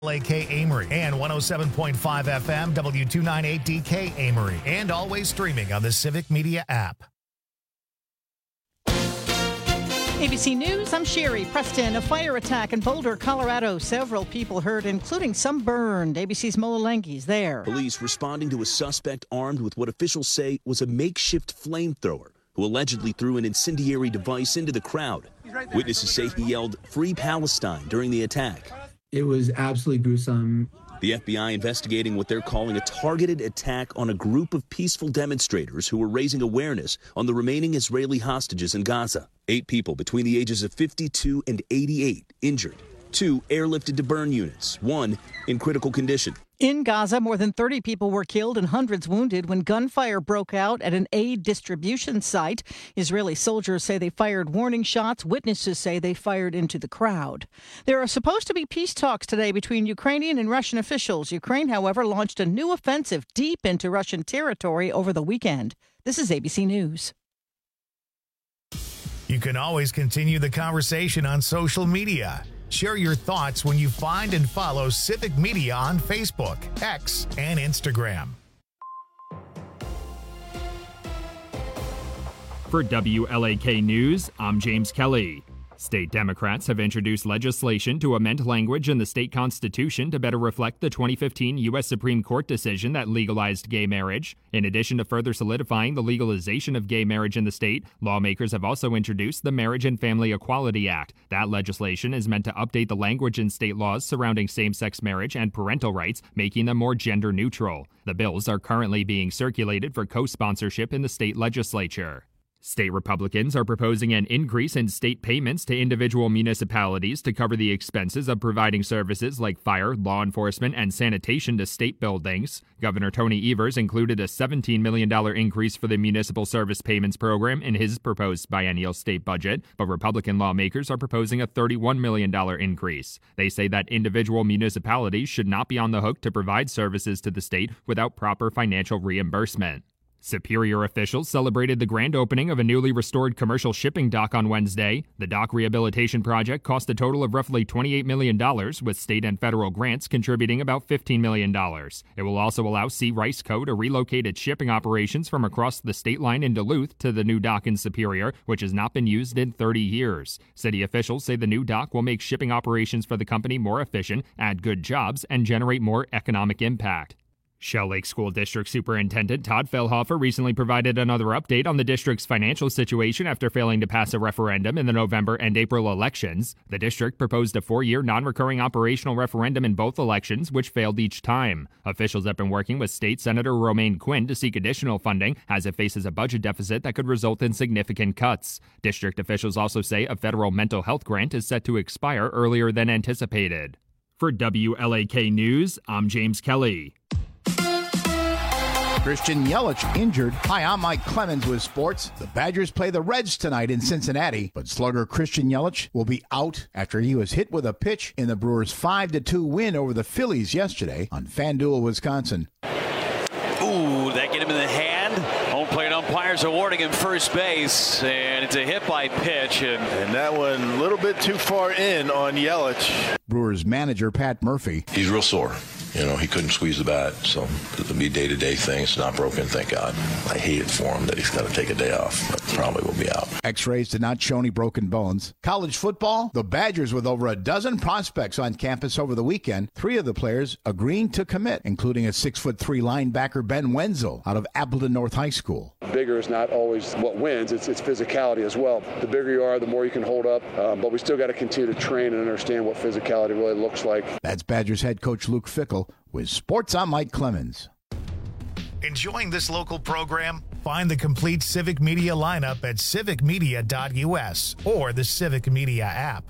WLAK Amory and 107.5 FM W298DK Amory, and always streaming on the Civic Media app. ABC News, I'm Sherry Preston. A fire attack in Boulder, Colorado. Several people hurt, including some burned. ABC's Mola Lengi's there. Police responding to a suspect armed with what officials say was a makeshift flamethrower, who allegedly threw an incendiary device into the crowd. Witnesses say he yelled, "Free Palestine," during the attack. It was absolutely gruesome. The FBI investigating what they're calling a targeted attack on a group of peaceful demonstrators who were raising awareness on the remaining Israeli hostages in Gaza. 8 people between the ages of 52 and 88 injured. 2 airlifted to burn units, 1 in critical condition. In Gaza, more than 30 people were killed and hundreds wounded when gunfire broke out at an aid distribution site. Israeli soldiers say they fired warning shots. Witnesses say they fired into the crowd. There are supposed to be peace talks today between Ukrainian and Russian officials. Ukraine, however, launched a new offensive deep into Russian territory over the weekend. This is ABC News. You can always continue the conversation on social media. Share your thoughts when you find and follow Civic Media on Facebook, X, and Instagram. For WLAK News, I'm James Kelly. State Democrats have introduced legislation to amend language in the state constitution to better reflect the 2015 U.S. Supreme Court decision that legalized gay marriage. In addition to further solidifying the legalization of gay marriage in the state, lawmakers have also introduced the Marriage and Family Equality Act. That legislation is meant to update the language in state laws surrounding same-sex marriage and parental rights, making them more gender neutral. The bills are currently being circulated for co-sponsorship in the state legislature. State Republicans are proposing an increase in state payments to individual municipalities to cover the expenses of providing services like fire, law enforcement, and sanitation to state buildings. Governor Tony Evers included a $17 million increase for the Municipal Service Payments Program in his proposed biennial state budget, but Republican lawmakers are proposing a $31 million increase. They say that individual municipalities should not be on the hook to provide services to the state without proper financial reimbursement. Superior officials celebrated the grand opening of a newly restored commercial shipping dock on Wednesday. The dock rehabilitation project cost a total of roughly $28 million, with state and federal grants contributing about $15 million. It will also allow Sea Rice Co. to relocate its shipping operations from across the state line in Duluth to the new dock in Superior, which has not been used in 30 years. City officials say the new dock will make shipping operations for the company more efficient, add good jobs, and generate more economic impact. Shell Lake School District Superintendent Todd Fellhofer recently provided another update on the district's financial situation after failing to pass a referendum in the November and April elections. The district proposed a 4-year non-recurring operational referendum in both elections, which failed each time. Officials have been working with State Senator Romaine Quinn to seek additional funding as it faces a budget deficit that could result in significant cuts. District officials also say a federal mental health grant is set to expire earlier than anticipated. For WLAK News, I'm James Kelly. Christian Yelich injured. Hi, I'm Mike Clemens with sports. The Badgers play the Reds tonight in Cincinnati, but slugger Christian Yelich will be out after he was hit with a pitch in the Brewers' 5-2 win over the Phillies yesterday on FanDuel, Wisconsin. Ooh, that get him in the hand. Home plate umpires awarding him first base, and it's a hit by pitch. And that one a little bit too far in on Yelich. Brewers manager Pat Murphy. He's real sore. You know, he couldn't squeeze the bat, so it'll be a day-to-day thing. It's not broken, thank God. I hate it for him that he's got to take a day off, but probably will be out. X-rays did not show any broken bones. College football, the Badgers with over a dozen prospects on campus over the weekend. 3 of the players agreeing to commit, including a 6'3" linebacker Ben Wenzel out of Appleton North High School. Bigger is not always what wins. It's physicality as well. The bigger you are, the more you can hold up, but we still got to continue to train and understand what physicality really looks like. That's Badgers head coach Luke Fickell. With sports, I'm Mike Clemens. Enjoying this local program? Find the complete Civic Media lineup at civicmedia.us or the Civic Media app.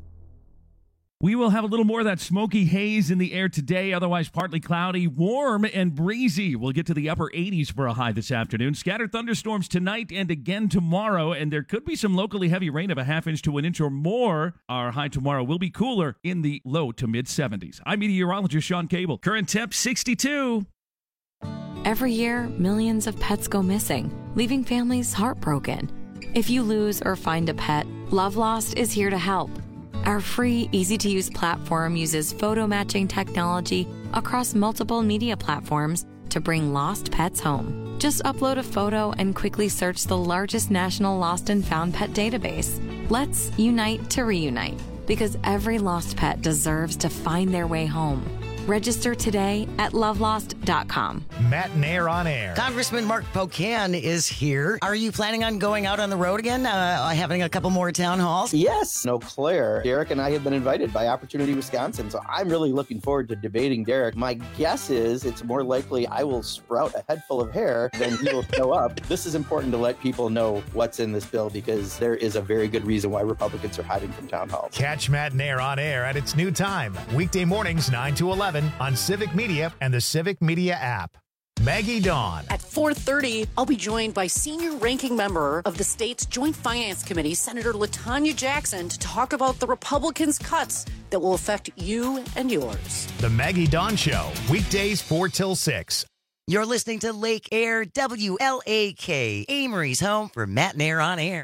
We will have a little more of that smoky haze in the air today, otherwise partly cloudy, warm and breezy. We'll get to the upper 80s for a high this afternoon. Scattered thunderstorms tonight and again tomorrow, and there could be some locally heavy rain of a half inch to an inch or more. Our high tomorrow will be cooler in the low to mid-70s. I'm meteorologist Sean Cable. Current temp 62. Every year, millions of pets go missing, leaving families heartbroken. If you lose or find a pet, Love Lost is here to help. Our free, easy-to-use platform uses photo matching technology across multiple media platforms to bring lost pets home. Just upload a photo and quickly search the largest national lost and found pet database. Let's unite to reunite, because every lost pet deserves to find their way home. Register today at lovelost.com. Matt and Air on Air. Congressman Mark Pocan is here. Are you planning on going out on the road again, having a couple more town halls? Yes. Eau Claire. Derek and I have been invited by Opportunity Wisconsin, so I'm really looking forward to debating Derek. My guess is it's more likely I will sprout a head full of hair than he will show up. This is important to let people know what's in this bill, because there is a very good reason why Republicans are hiding from town halls. Catch Matt and Air on Air at its new time, weekday mornings 9 to 11 on Civic Media and the Civic Media app. Maggie Dawn. At 4:30, I'll be joined by senior ranking member of the state's Joint Finance Committee, Senator LaTanya Jackson, to talk about the Republicans' cuts that will affect you and yours. The Maggie Dawn Show, weekdays 4 till 6. You're listening to Lake Air WLAK, Amory's home for Matt and Air on Air.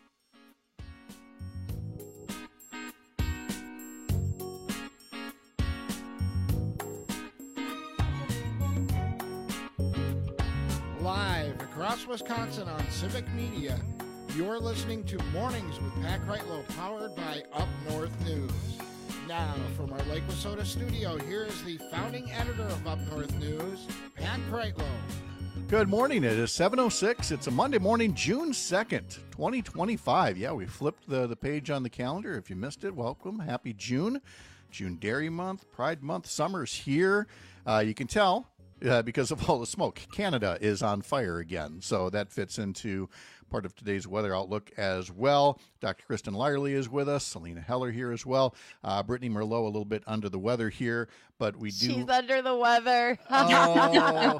Live across Wisconsin on Civic Media, you're listening to Mornings with Pat Kreitlow, powered by Up North News. Now, from our Lake Wissota studio, here is the founding editor of Up North News, Pat Kreitlow. Good morning. It is 7:06. It's a Monday morning, June 2nd, 2025. Yeah, we flipped the page on the calendar. If you missed it, welcome. Happy June. June Dairy Month, Pride Month. Summer's here. You can tell because of all the smoke. Canada is on fire again. So that fits into part of today's weather outlook as well. Dr. Kristen Lyerly is with us. Selena Heller here as well. Brittany Merlot a little bit under the weather here, but we do. She's under the weather. Oh.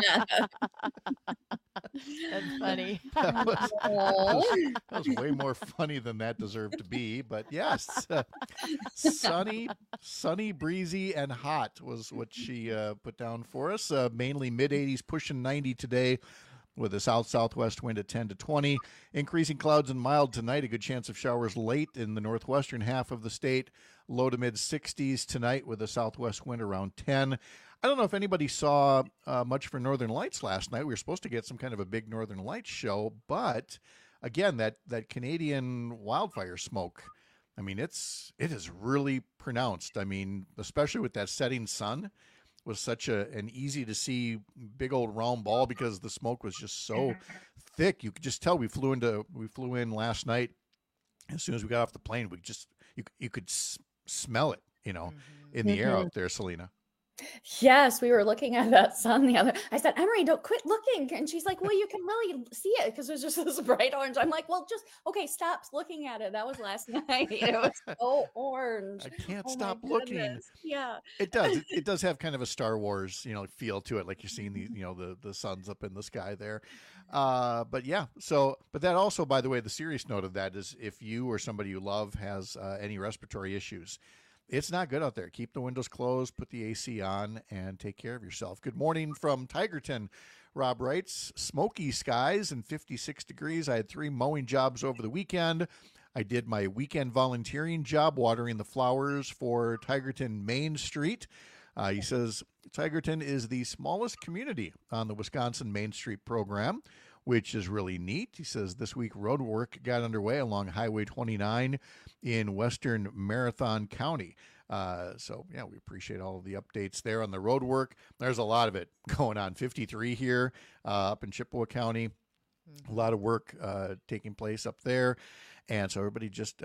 That's funny. That was way more funny than that deserved to be. But yes, sunny, breezy, and hot was what she put down for us. Mainly mid-80s, pushing 90 today, with a south-southwest wind at 10 to 20. Increasing clouds and mild tonight. A good chance of showers late in the northwestern half of the state. Low to mid-60s tonight with a southwest wind around 10. I don't know if anybody saw much for Northern Lights last night. We were supposed to get some kind of a big Northern Lights show, but again, that Canadian wildfire smoke, I mean, it is really pronounced. I mean, especially with that setting sun, was such an easy to see big old round ball because the smoke was just so thick. You could just tell. We flew in last night. As soon as we got off the plane, you could smell it, in the air out there, Selena. Yes, we were looking at that sun the other. I said, Emery, don't quit looking. And she's like, well, you can really see it because there's just this bright orange. I'm like, well, okay, stop looking at it. That was last night. It was so orange. I can't stop looking. Yeah, it does. It does have kind of a Star Wars, feel to it, like you're seeing the suns up in the sky there. But yeah. But that also, by the way, the serious note of that is if you or somebody you love has any respiratory issues, it's not good out there. Keep the windows closed, put the AC on, and take care of yourself. Good morning from Tigerton. Rob writes, smoky skies and 56 degrees. I had 3 mowing jobs over the weekend. I did my weekend volunteering job watering the flowers for Tigerton Main Street. He says, Tigerton is the smallest community on the Wisconsin Main Street program, which is really neat. He says this week road work got underway along Highway 29 in western Marathon County. We appreciate all of the updates there on the road work. There's a lot of it going on. 53 here up in Chippewa County. A lot of work taking place up there. And so everybody just,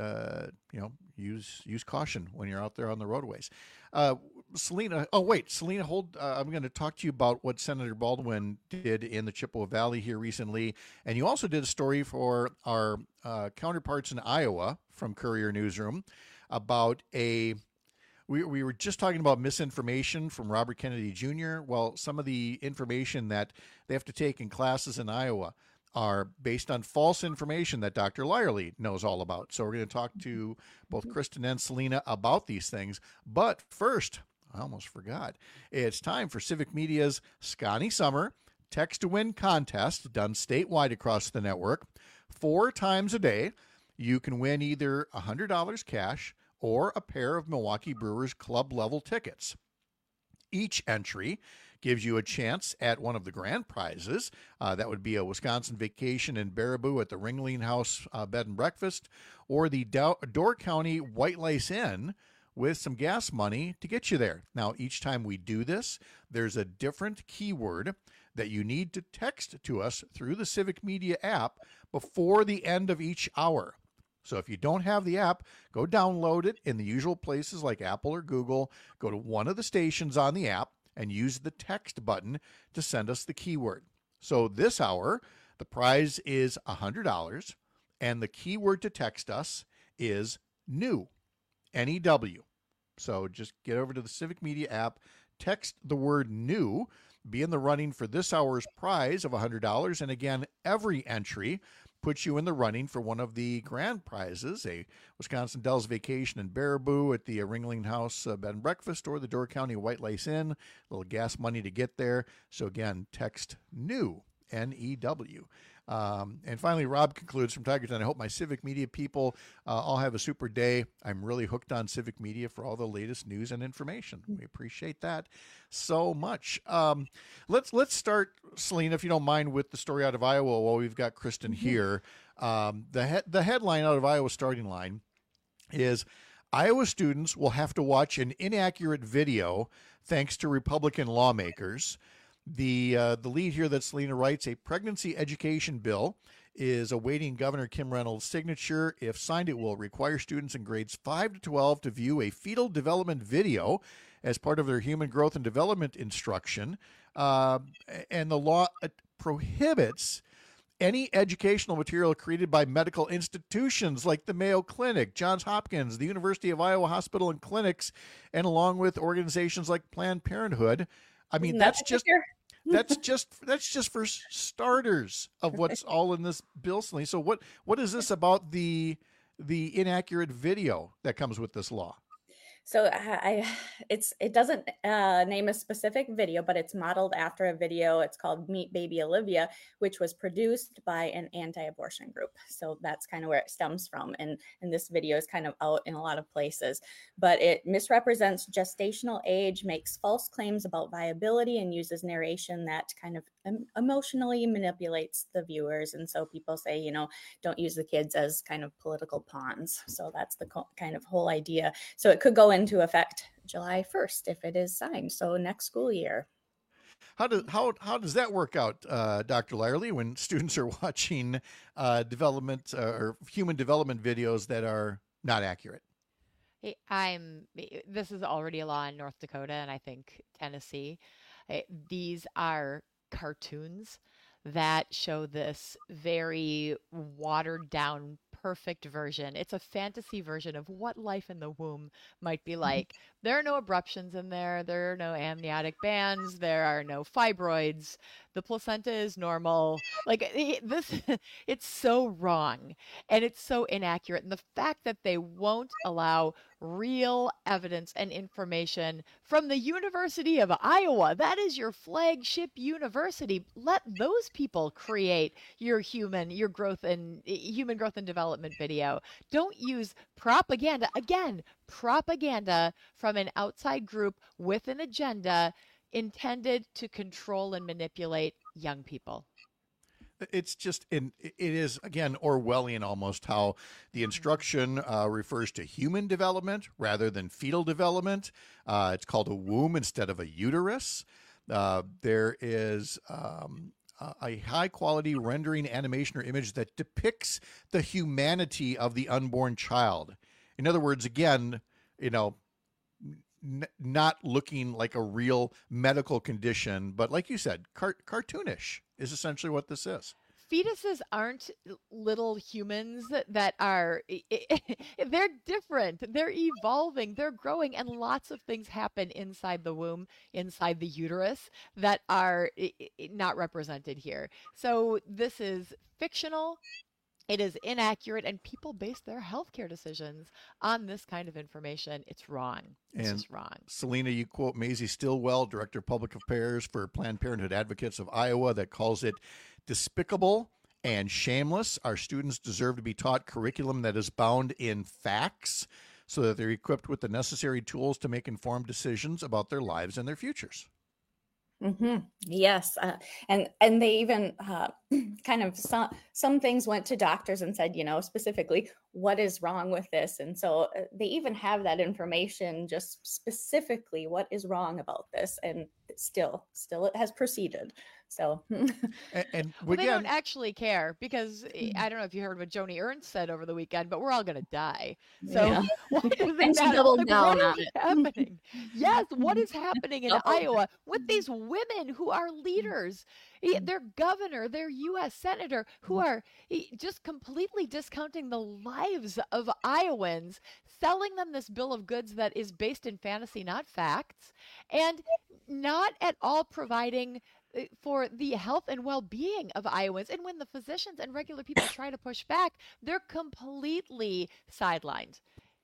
use caution when you're out there on the roadways. Selena, hold. I'm going to talk to you about what Senator Baldwin did in the Chippewa Valley here recently. And you also did a story for our counterparts in Iowa from Courier Newsroom about we were just talking about misinformation from Robert Kennedy Jr. Well, some of the information that they have to take in classes in Iowa are based on false information that Dr. Lyerly knows all about. So we're going to talk to both Kristen and Selena about these things. But first, I almost forgot. It's time for Civic Media's Scotty Summer Text to Win contest done statewide across the network. 4 times a day, you can win either $100 cash or a pair of Milwaukee Brewers club-level tickets. Each entry gives you a chance at one of the grand prizes. That would be a Wisconsin vacation in Baraboo at the Ringling House Bed and Breakfast, or the Door County White Lace Inn with some gas money to get you there. Now, each time we do this, there's a different keyword that you need to text to us through the Civic Media app before the end of each hour. So if you don't have the app, go download it in the usual places like Apple or Google. Go to one of the stations on the app and use the text button to send us the keyword. So this hour, the prize is $100, and the keyword to text us is new, N-E-W. So just get over to the Civic Media app, text the word new, be in the running for this hour's prize of $100. And again, every entry puts you in the running for one of the grand prizes, a Wisconsin Dells vacation in Baraboo at the Ringling House Bed and Breakfast, or the Door County White Lace Inn. A little gas money to get there. So again, text new, N-E-W. And finally, Rob concludes from Tigerton, I hope my Civic Media people all have a super day. I'm really hooked on Civic Media for all the latest news and information. We appreciate that so much. Let's start, Selena, if you don't mind, with the story out of Iowa while we've got Kristen here. The headline out of Iowa Starting Line is Iowa students will have to watch an inaccurate video thanks to Republican lawmakers. The lead here that Selena writes, a pregnancy education bill is awaiting Governor Kim Reynolds' signature. If signed, it will require students in grades 5 to 12 to view a fetal development video as part of their human growth and development instruction. And the law prohibits any educational material created by medical institutions like the Mayo Clinic, Johns Hopkins, the University of Iowa Hospital and Clinics, and along with organizations like Planned Parenthood. I mean, that's just for starters of what's all in this bill, Selena. So what is this about the inaccurate video that comes with this law? So it doesn't name a specific video, but it's modeled after a video. It's called Meet Baby Olivia, which was produced by an anti-abortion group. So that's kind of where it stems from. And this video is kind of out in a lot of places, but it misrepresents gestational age, makes false claims about viability, and uses narration that kind of emotionally manipulates the viewers. And so people say, don't use the kids as kind of political pawns. So that's the kind of whole idea. So it could go into effect July 1st if it is signed. So next school year. How does that work out, Dr. Lyerly, when students are watching development or human development videos that are not accurate? This is already a law in North Dakota and I think Tennessee. These are cartoons that show this very watered down, perfect version. It's a fantasy version of what life in the womb might be like. There are no abruptions in there. There are no amniotic bands. There are no fibroids. The placenta is normal. It's so wrong and it's so inaccurate. And the fact that they won't allow real evidence and information from the University of Iowa, that is your flagship university. Let those people create your human growth and development video. Don't use propaganda, again, propaganda from an outside group with an agenda intended to control and manipulate young people. It is, again, Orwellian almost, how the instruction refers to human development rather than fetal development. It's called a womb instead of a uterus. There is a high-quality rendering, animation, or image that depicts the humanity of the unborn child. In other words, again, not looking like a real medical condition, but like you said, cartoonish is essentially what this is. Fetuses aren't little humans that are, they're different, they're evolving, they're growing, and lots of things happen inside the womb, inside the uterus, that are not represented here. So this is fictional. It is inaccurate, and people base their healthcare decisions on this kind of information. It's wrong. It's just wrong. Selena, you quote Maisie Stillwell, Director of Public Affairs for Planned Parenthood Advocates of Iowa, that calls it despicable and shameless. Our students deserve to be taught curriculum that is bound in facts. so that they're equipped with the necessary tools to make informed decisions about their lives and their futures. Yes, and they even kind of some things went to doctors and said, specifically what is wrong with this, and so they even have that information, just specifically what is wrong about this, and still it has proceeded. So, and well, they don't actually care, because I don't know if you heard what Joni Ernst said over the weekend, but we're all going to die. So what is And she doubled down what on is it. happening? Yes, what is happening in Iowa with these women who are leaders? Their governor, their U.S. senator, who are just completely discounting the lives of Iowans, selling them this bill of goods that is based in fantasy, not facts, and not at all providing for the health and well-being of Iowans. And when the physicians and regular people try to push back, they're completely sidelined.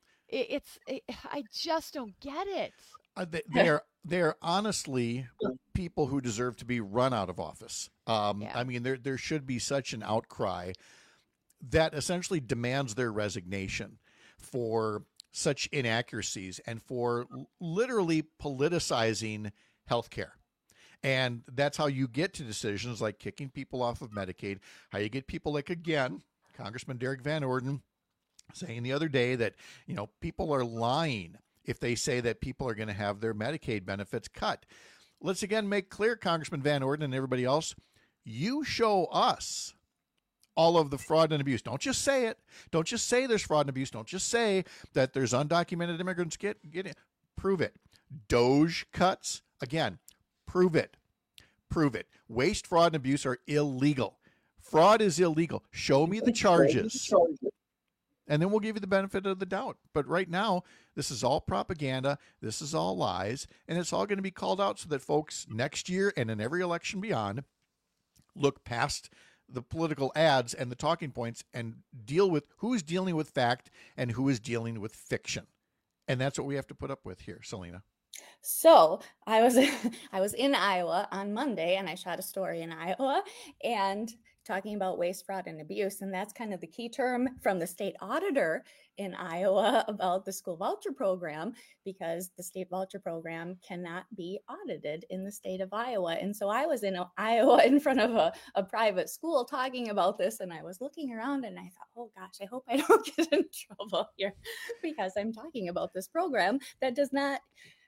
I just don't get it. They're honestly people who deserve to be run out of office. I mean, there should be such an outcry that essentially demands their resignation for such inaccuracies and for literally politicizing healthcare. And that's how you get to decisions like kicking people off of Medicaid, how you get people like, again, Congressman Derek Van Orden saying the other day that, people are lying if they say that people are going to have their Medicaid benefits cut. Let's again make clear, Congressman Van Orden and everybody else, you show us all of the fraud and abuse. Don't just say it. Don't just say there's fraud and abuse. Don't just say that there's undocumented immigrants get it. Prove it. DOGE cuts, again, prove it. Prove it. Waste, fraud, and abuse are illegal. Fraud is illegal. Show me the charges. And then we'll give you the benefit of the doubt. But right now, this is all propaganda. This is all lies. And it's all going to be called out so that folks next year and in every election beyond look past the political ads and the talking points and deal with who is dealing with fact and who is dealing with fiction. And that's what we have to put up with here, Selena. So I was in Iowa on Monday, and I shot a story in Iowa and talking about waste, fraud, and abuse. And that's kind of the key term from the state auditor in Iowa about the school voucher program, because the state voucher program cannot be audited in the state of Iowa. And so I was in Iowa in front of a private school talking about this, and I was looking around and I thought, oh gosh, I hope I don't get in trouble here, because I'm talking about this program that does not,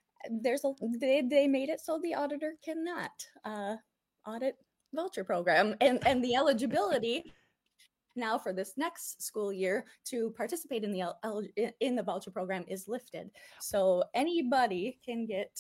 they made it so the auditor cannot audit voucher program, and the eligibility now for this next school year to participate in the voucher program is lifted, so anybody can get.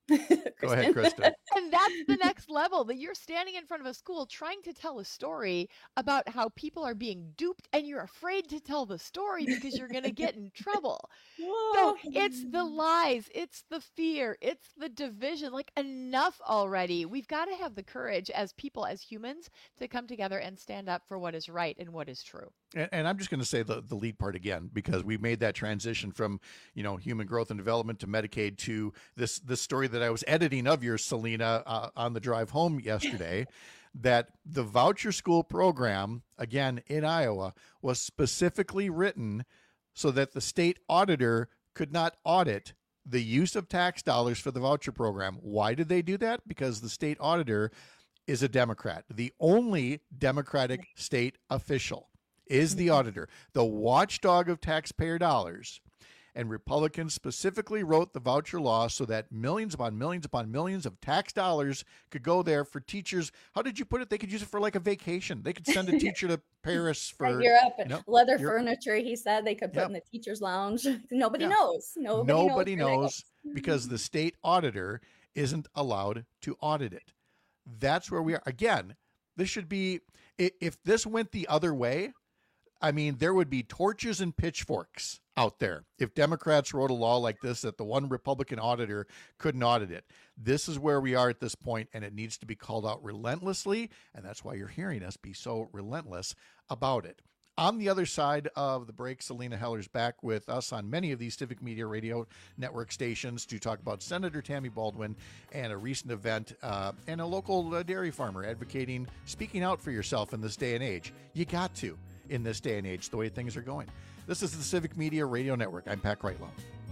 Go ahead, Krista. And that's the next level, that you're standing in front of a school trying to tell a story about how people are being duped, and you're afraid to tell the story because you're going to get in trouble. So it's the lies, it's the fear, it's the division. Like, enough already. We've got to have the courage as people, as humans, to come together and stand up for what is right and what is true. And I'm just going to say the lead part again, because we made that transition from, human growth and development to Medicaid to this story that I was editing of yours, Selena, on the drive home yesterday, that the voucher school program, again, in Iowa, was specifically written so that the state auditor could not audit the use of tax dollars for the voucher program. Why did they do that? Because the state auditor is a Democrat. The only Democratic state official is the auditor, the watchdog of taxpayer dollars. And Republicans specifically wrote the voucher law so that millions upon millions upon millions of tax dollars could go there for teachers. How did you put it? They could use it for like a vacation. They could send a teacher to Paris for Europe. Leather furniture, he said, they could put in the teacher's lounge. Nobody knows. Nobody knows because the state auditor isn't allowed to audit it. That's where we are. Again, this should be, if this went the other way, I mean, there would be torches and pitchforks out there if Democrats wrote a law like this, that the one Republican auditor couldn't audit it. This is where we are at this point, and it needs to be called out relentlessly, and that's why you're hearing us be so relentless about it. On the other side of the break, Selena Heller's back with us on many of these Civic Media Radio Network stations to talk about Senator Tammy Baldwin and a recent event and a local dairy farmer speaking out for yourself in this day and age. You got to. In this day and age, the way things are going. This is the Civic Media Radio Network. I'm Pat Kreitlow.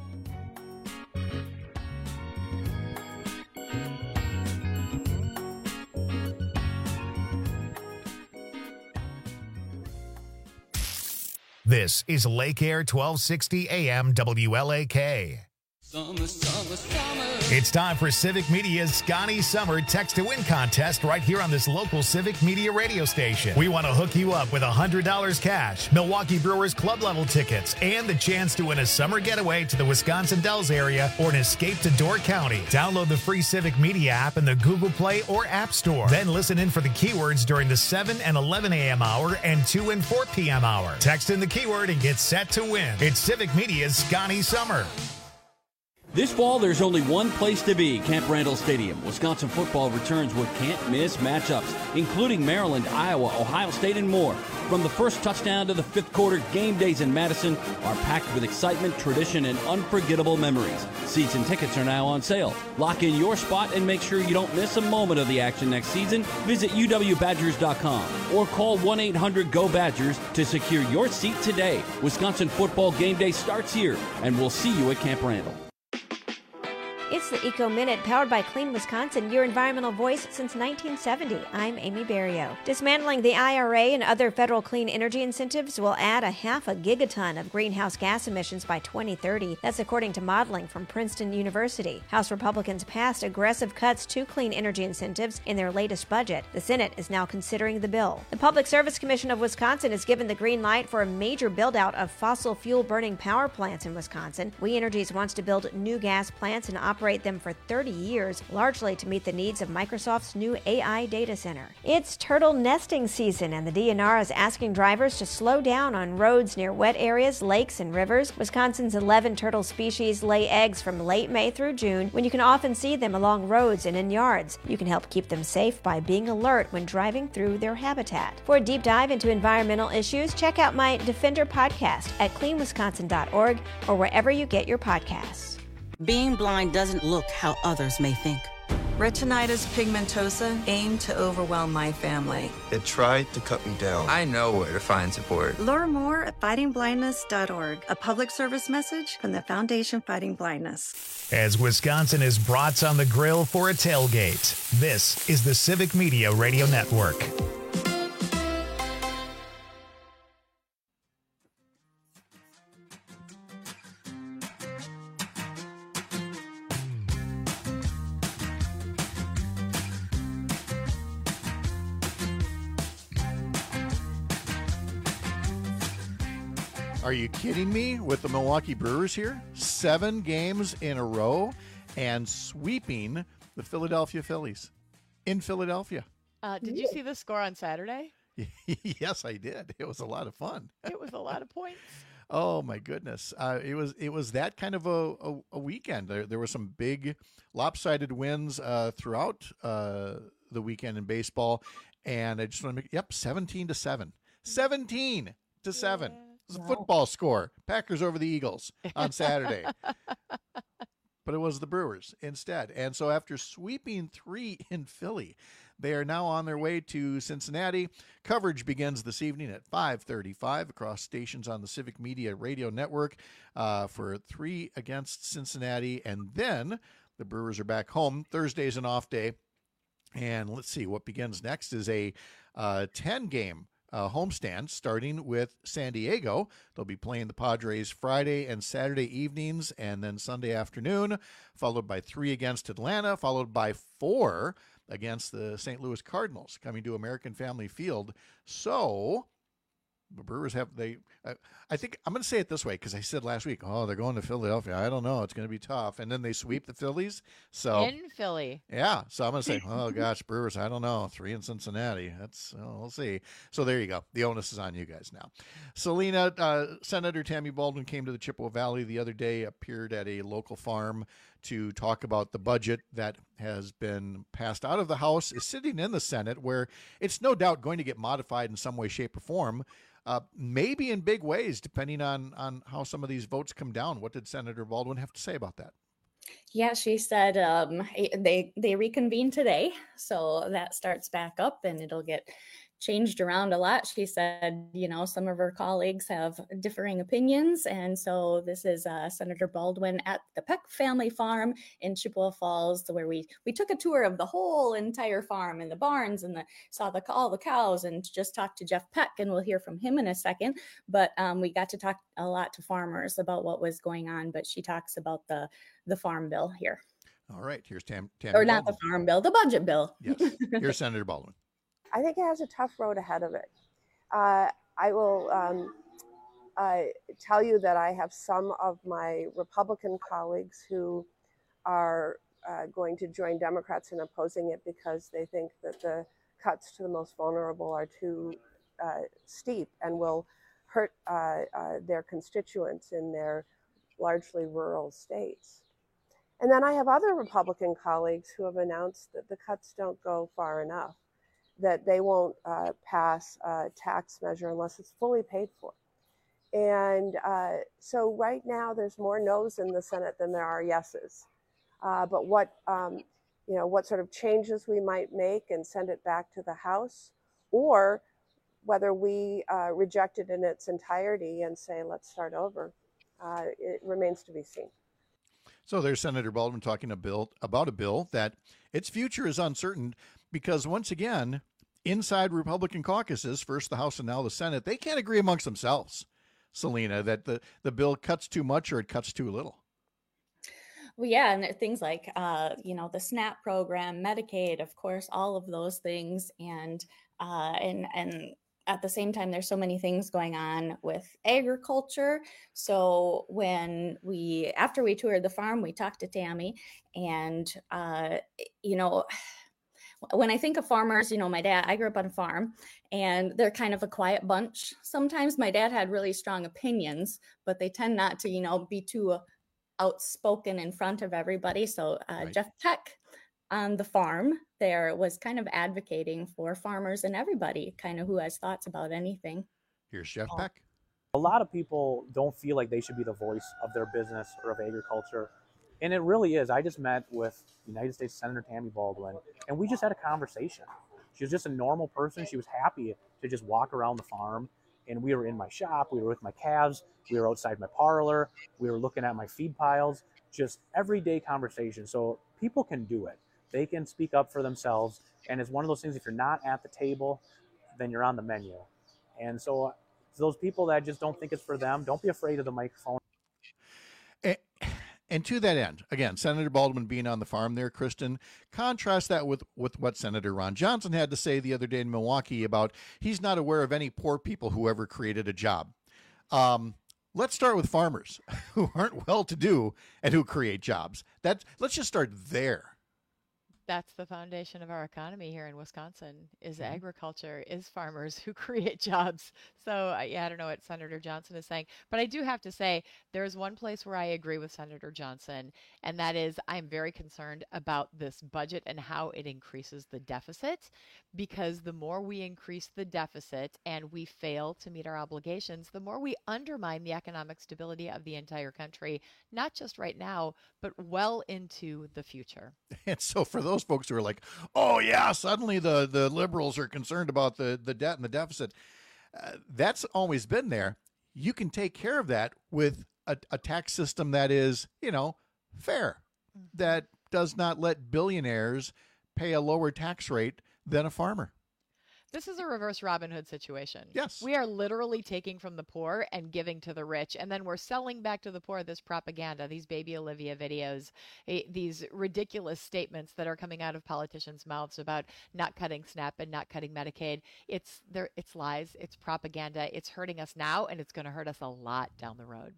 This is Lake Air 1260 AM WLAK. Summer, summer, summer. It's time for Civic Media's Scotty Summer Text to Win contest right here on this local Civic Media radio station. We want to hook you up with $100 cash, Milwaukee Brewers club level tickets, and the chance to win a summer getaway to the Wisconsin Dells area or an escape to Door County. Download the free Civic Media app in the Google Play or App Store. Then listen in for the keywords during the 7 and 11 a.m. hour and 2 and 4 p.m. hour. Text in the keyword and get set to win. It's Civic Media's Scotty Summer. This fall, there's only one place to be, Camp Randall Stadium. Wisconsin football returns with can't-miss matchups, including Maryland, Iowa, Ohio State, and more. From the first touchdown to the fifth quarter, game days in Madison are packed with excitement, tradition, and unforgettable memories. Season tickets are now on sale. Lock in your spot and make sure you don't miss a moment of the action next season. Visit uwbadgers.com or call 1-800-GO-BADGERS to secure your seat today. Wisconsin football game day starts here, and we'll see you at Camp Randall. It's the Eco Minute, powered by Clean Wisconsin, your environmental voice since 1970. I'm Amy Berrio. Dismantling the IRA and other federal clean energy incentives will add 0.5 gigaton of greenhouse gas emissions by 2030. That's according to modeling from Princeton University. House Republicans passed aggressive cuts to clean energy incentives in their latest budget. The Senate is now considering the bill. The Public Service Commission of Wisconsin has given the green light for a major build-out of fossil fuel-burning power plants in Wisconsin. We Energies wants to build new gas plants and operate them for 30 years, largely to meet the needs of Microsoft's new AI data center. It's turtle nesting season, and the DNR is asking drivers to slow down on roads near wet areas, lakes, and rivers. Wisconsin's 11 turtle species lay eggs from late May through June, when you can often see them along roads and in yards. You can help keep them safe by being alert when driving through their habitat. For a deep dive into environmental issues, check out my Defender podcast at cleanwisconsin.org or wherever you get your podcasts. Being blind doesn't look how others may think. Retinitis pigmentosa aimed to overwhelm my family. It tried to cut me down. I know where to find support. Learn more at fightingblindness.org, a public service message from the Foundation Fighting Blindness. As Wisconsin is brats on the grill for a tailgate, this is the Civic Media Radio Network. Are you kidding me with the Milwaukee Brewers here? 7 games in a row and sweeping the Philadelphia Phillies in Philadelphia. Did you see the score on Saturday? Yes, I did. It was a lot of fun. It was a lot of points. Oh my goodness! It was that kind of a weekend. There were some big lopsided wins throughout the weekend in baseball, and I just want to make 17-7, 17-7. It was a football score. Packers over the Eagles on Saturday. But it was the Brewers instead. And so after sweeping 3 in Philly, they are now on their way to Cincinnati. Coverage begins this evening at 5:35 across stations on the Civic Media Radio Network for 3 against Cincinnati. And then the Brewers are back home. Thursday's an off day. And let's see, what begins next is a 10-game homestand starting with San Diego. They'll be playing the Padres Friday and Saturday evenings and then Sunday afternoon, followed by 3 against Atlanta, followed by 4 against the St. Louis Cardinals coming to American Family Field. So the Brewers I think I'm going to say it this way because I said last week, they're going to Philadelphia. I don't know. It's going to be tough. And then they sweep the Phillies. So in Philly. Yeah. So I'm going to say, oh, gosh, Brewers, I don't know. 3 in Cincinnati. We'll see. So there you go. The onus is on you guys now. Selena, Senator Tammy Baldwin came to the Chippewa Valley the other day, appeared at a local farm to talk about the budget that has been passed out of the House, is sitting in the Senate, where it's no doubt going to get modified in some way, shape, or form. Maybe in big ways, depending on how some of these votes come down. What did Senator Baldwin have to say about that? Yeah, she said they reconvene today, so that starts back up and it'll get changed around a lot. She said, some of her colleagues have differing opinions. And so this is Senator Baldwin at the Peck family farm in Chippewa Falls, where we took a tour of the whole entire farm and the barns and saw all the cows and just talked to Jeff Peck, and we'll hear from him in a second. But we got to talk a lot to farmers about what was going on. But she talks about the farm bill here. All right. Here's Tammy Or not Baldwin. the farm bill, the budget bill. Yes. Here's Senator Baldwin. I think it has a tough road ahead of it. I will tell you that I have some of my Republican colleagues who are going to join Democrats in opposing it because they think that the cuts to the most vulnerable are too steep and will hurt their constituents in their largely rural states. And then I have other Republican colleagues who have announced that the cuts don't go far enough, that they won't pass a tax measure unless it's fully paid for. And so right now there's more no's in the Senate than there are yeses. But what sort of changes we might make and send it back to the House, or whether we reject it in its entirety and say, let's start over, it remains to be seen. So there's Senator Baldwin talking about a bill that its future is uncertain because, once again, inside Republican caucuses, first the House and now the Senate, they can't agree amongst themselves, Selena, that the bill cuts too much or it cuts too little. Well, yeah, and there are things like, the SNAP program, Medicaid, of course, all of those things, and at the same time, there's so many things going on with agriculture. So after we toured the farm, we talked to Tammy, and when I think of farmers, my dad, I grew up on a farm, and they're kind of a quiet bunch. Sometimes my dad had really strong opinions, but they tend not to, be too outspoken in front of everybody. So right. Jeff Peck on the farm there was kind of advocating for farmers and everybody kind of who has thoughts about anything. Here's Jeff Peck. A lot of people don't feel like they should be the voice of their business or of agriculture. And it really is. I just met with United States Senator Tammy Baldwin, and we just had a conversation. She was just a normal person. She was happy to just walk around the farm. And we were in my shop. We were with my calves. We were outside my parlor. We were looking at my feed piles. Just everyday conversation. So people can do it. They can speak up for themselves. And it's one of those things, if you're not at the table, then you're on the menu. And so those people that just don't think it's for them, don't be afraid of the microphone. And to that end, again, Senator Baldwin being on the farm there, Kristen, contrast that with what Senator Ron Johnson had to say the other day in Milwaukee about he's not aware of any poor people who ever created a job. Let's start with farmers who aren't well-to-do and who create jobs. Let's just start there. That's the foundation of our economy here in Wisconsin, is agriculture, is farmers who create jobs. So I don't know what Senator Johnson is saying, but I do have to say there is one place where I agree with Senator Johnson, and that is I'm very concerned about this budget and how it increases the deficit, because the more we increase the deficit and we fail to meet our obligations, the more we undermine the economic stability of the entire country, not just right now, but well into the future. And so for those folks who are like, oh yeah, suddenly the liberals are concerned about the debt and the deficit, that's always been there. You can take care of that with a tax system that is, fair, that does not let billionaires pay a lower tax rate than a farmer. This is a reverse Robin Hood situation. Yes. We are literally taking from the poor and giving to the rich. And then we're selling back to the poor this propaganda, these Baby Olivia videos, these ridiculous statements that are coming out of politicians' mouths about not cutting SNAP and not cutting Medicaid. It's lies. It's propaganda. It's hurting us now, and it's going to hurt us a lot down the road.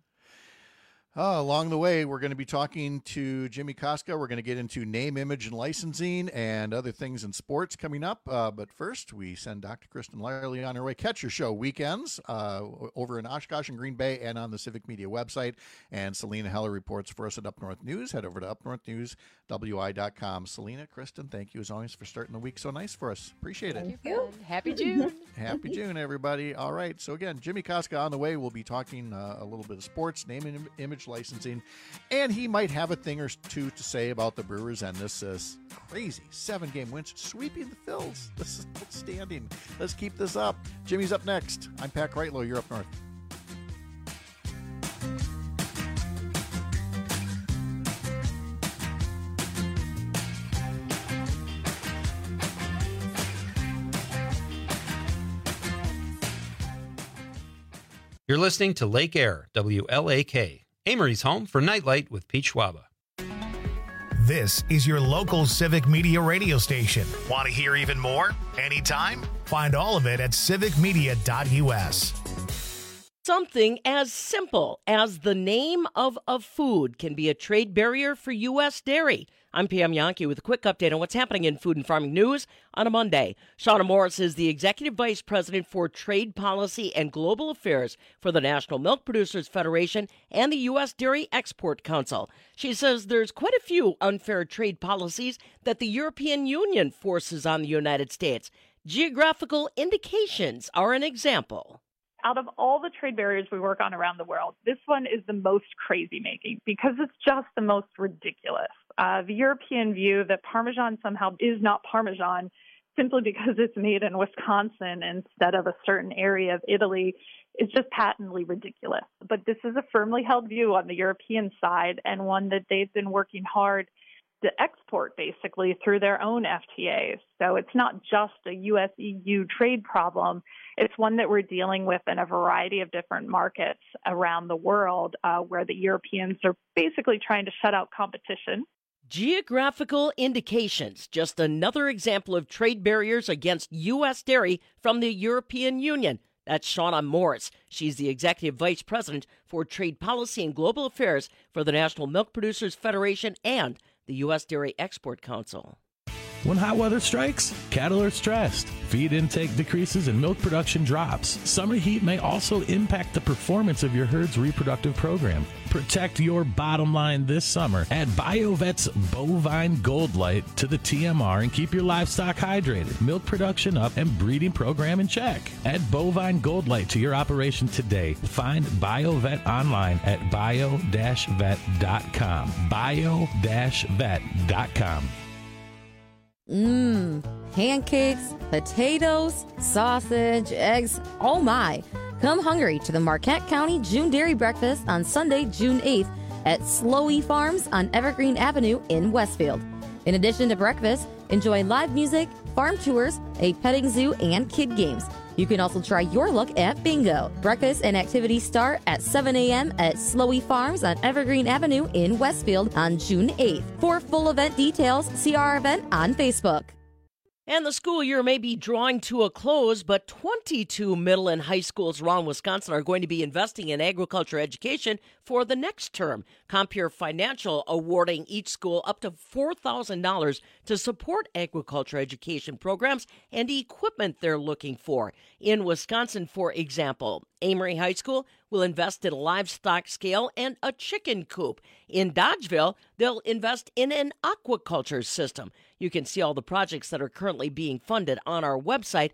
Along the way, we're going to be talking to Jimmy Koska. We're going to get into name, image, and licensing and other things in sports coming up. But first, we send Dr. Kristen Lyerly on her way. Catch your show weekends over in Oshkosh and Green Bay and on the Civic Media website. And Selena Heller reports for us at Up North News. Head over to upnorthnewswi.com. Selena, Kristen, thank you as always for starting the week so nice for us. Appreciate it. Thank you. Happy June. Happy June, everybody. All right. So again, Jimmy Koska on the way. We'll be talking a little bit of sports, name, image, Image Licensing, and he might have a thing or two to say about the Brewers and this crazy 7-game win, sweeping the Phils. This is outstanding. Let's keep this up. Jimmy's up next. I'm Pat Kreitlow. You're up north. You're listening to Lake Air, WLAK, Amory's home for Nightlight with Pete Schwaba. This is your local Civic Media radio station. Want to hear even more? Anytime? Find all of it at civicmedia.us. Something as simple as the name of a food can be a trade barrier for U.S. dairy. I'm Pam Yankee with a quick update on what's happening in food and farming news on a Monday. Shauna Morris is the Executive Vice President for Trade Policy and Global Affairs for the National Milk Producers Federation and the U.S. Dairy Export Council. She says there's quite a few unfair trade policies that the European Union forces on the United States. Geographical indications are an example. Out of all the trade barriers we work on around the world, this one is the most crazy-making because it's just the most ridiculous. The European view that Parmesan somehow is not Parmesan simply because it's made in Wisconsin instead of a certain area of Italy is just patently ridiculous. But this is a firmly held view on the European side and one that they've been working hard to export basically through their own FTAs. So it's not just a U.S.-EU trade problem. It's one that we're dealing with in a variety of different markets around the world where the Europeans are basically trying to shut out competition. Geographical indications, just another example of trade barriers against U.S. dairy from the European Union. That's Shauna Morris. She's the Executive Vice President for Trade Policy and Global Affairs for the National Milk Producers Federation and the U.S. Dairy Export Council. When hot weather strikes, cattle are stressed. Feed intake decreases and milk production drops. Summer heat may also impact the performance of your herd's reproductive program. Protect your bottom line this summer. Add BioVet's Bovine Gold Light to the TMR and keep your livestock hydrated, milk production up, and breeding program in check. Add Bovine Gold Light to your operation today. Find BioVet online at bio-vet.com. bio-vet.com. Pancakes, potatoes, sausage, eggs, oh my. Come hungry to the Marquette County June Dairy Breakfast on Sunday, June 8th at Slowey Farms on Evergreen Avenue in Westfield. In addition to breakfast, enjoy live music, farm tours, a petting zoo, and kid games. You can also try your luck at bingo. Breakfast and activities start at 7 a.m. at Slowey Farms on Evergreen Avenue in Westfield on June 8th. For full event details, see our event on Facebook. And the school year may be drawing to a close, but 22 middle and high schools around Wisconsin are going to be investing in agriculture education for the next term. Compeer Financial awarding each school up to $4,000 to support agriculture education programs and equipment they're looking for. In Wisconsin, for example, Amory High School will invest in a livestock scale and a chicken coop. In Dodgeville, they'll invest in an aquaculture system. You can see all the projects that are currently being funded on our website,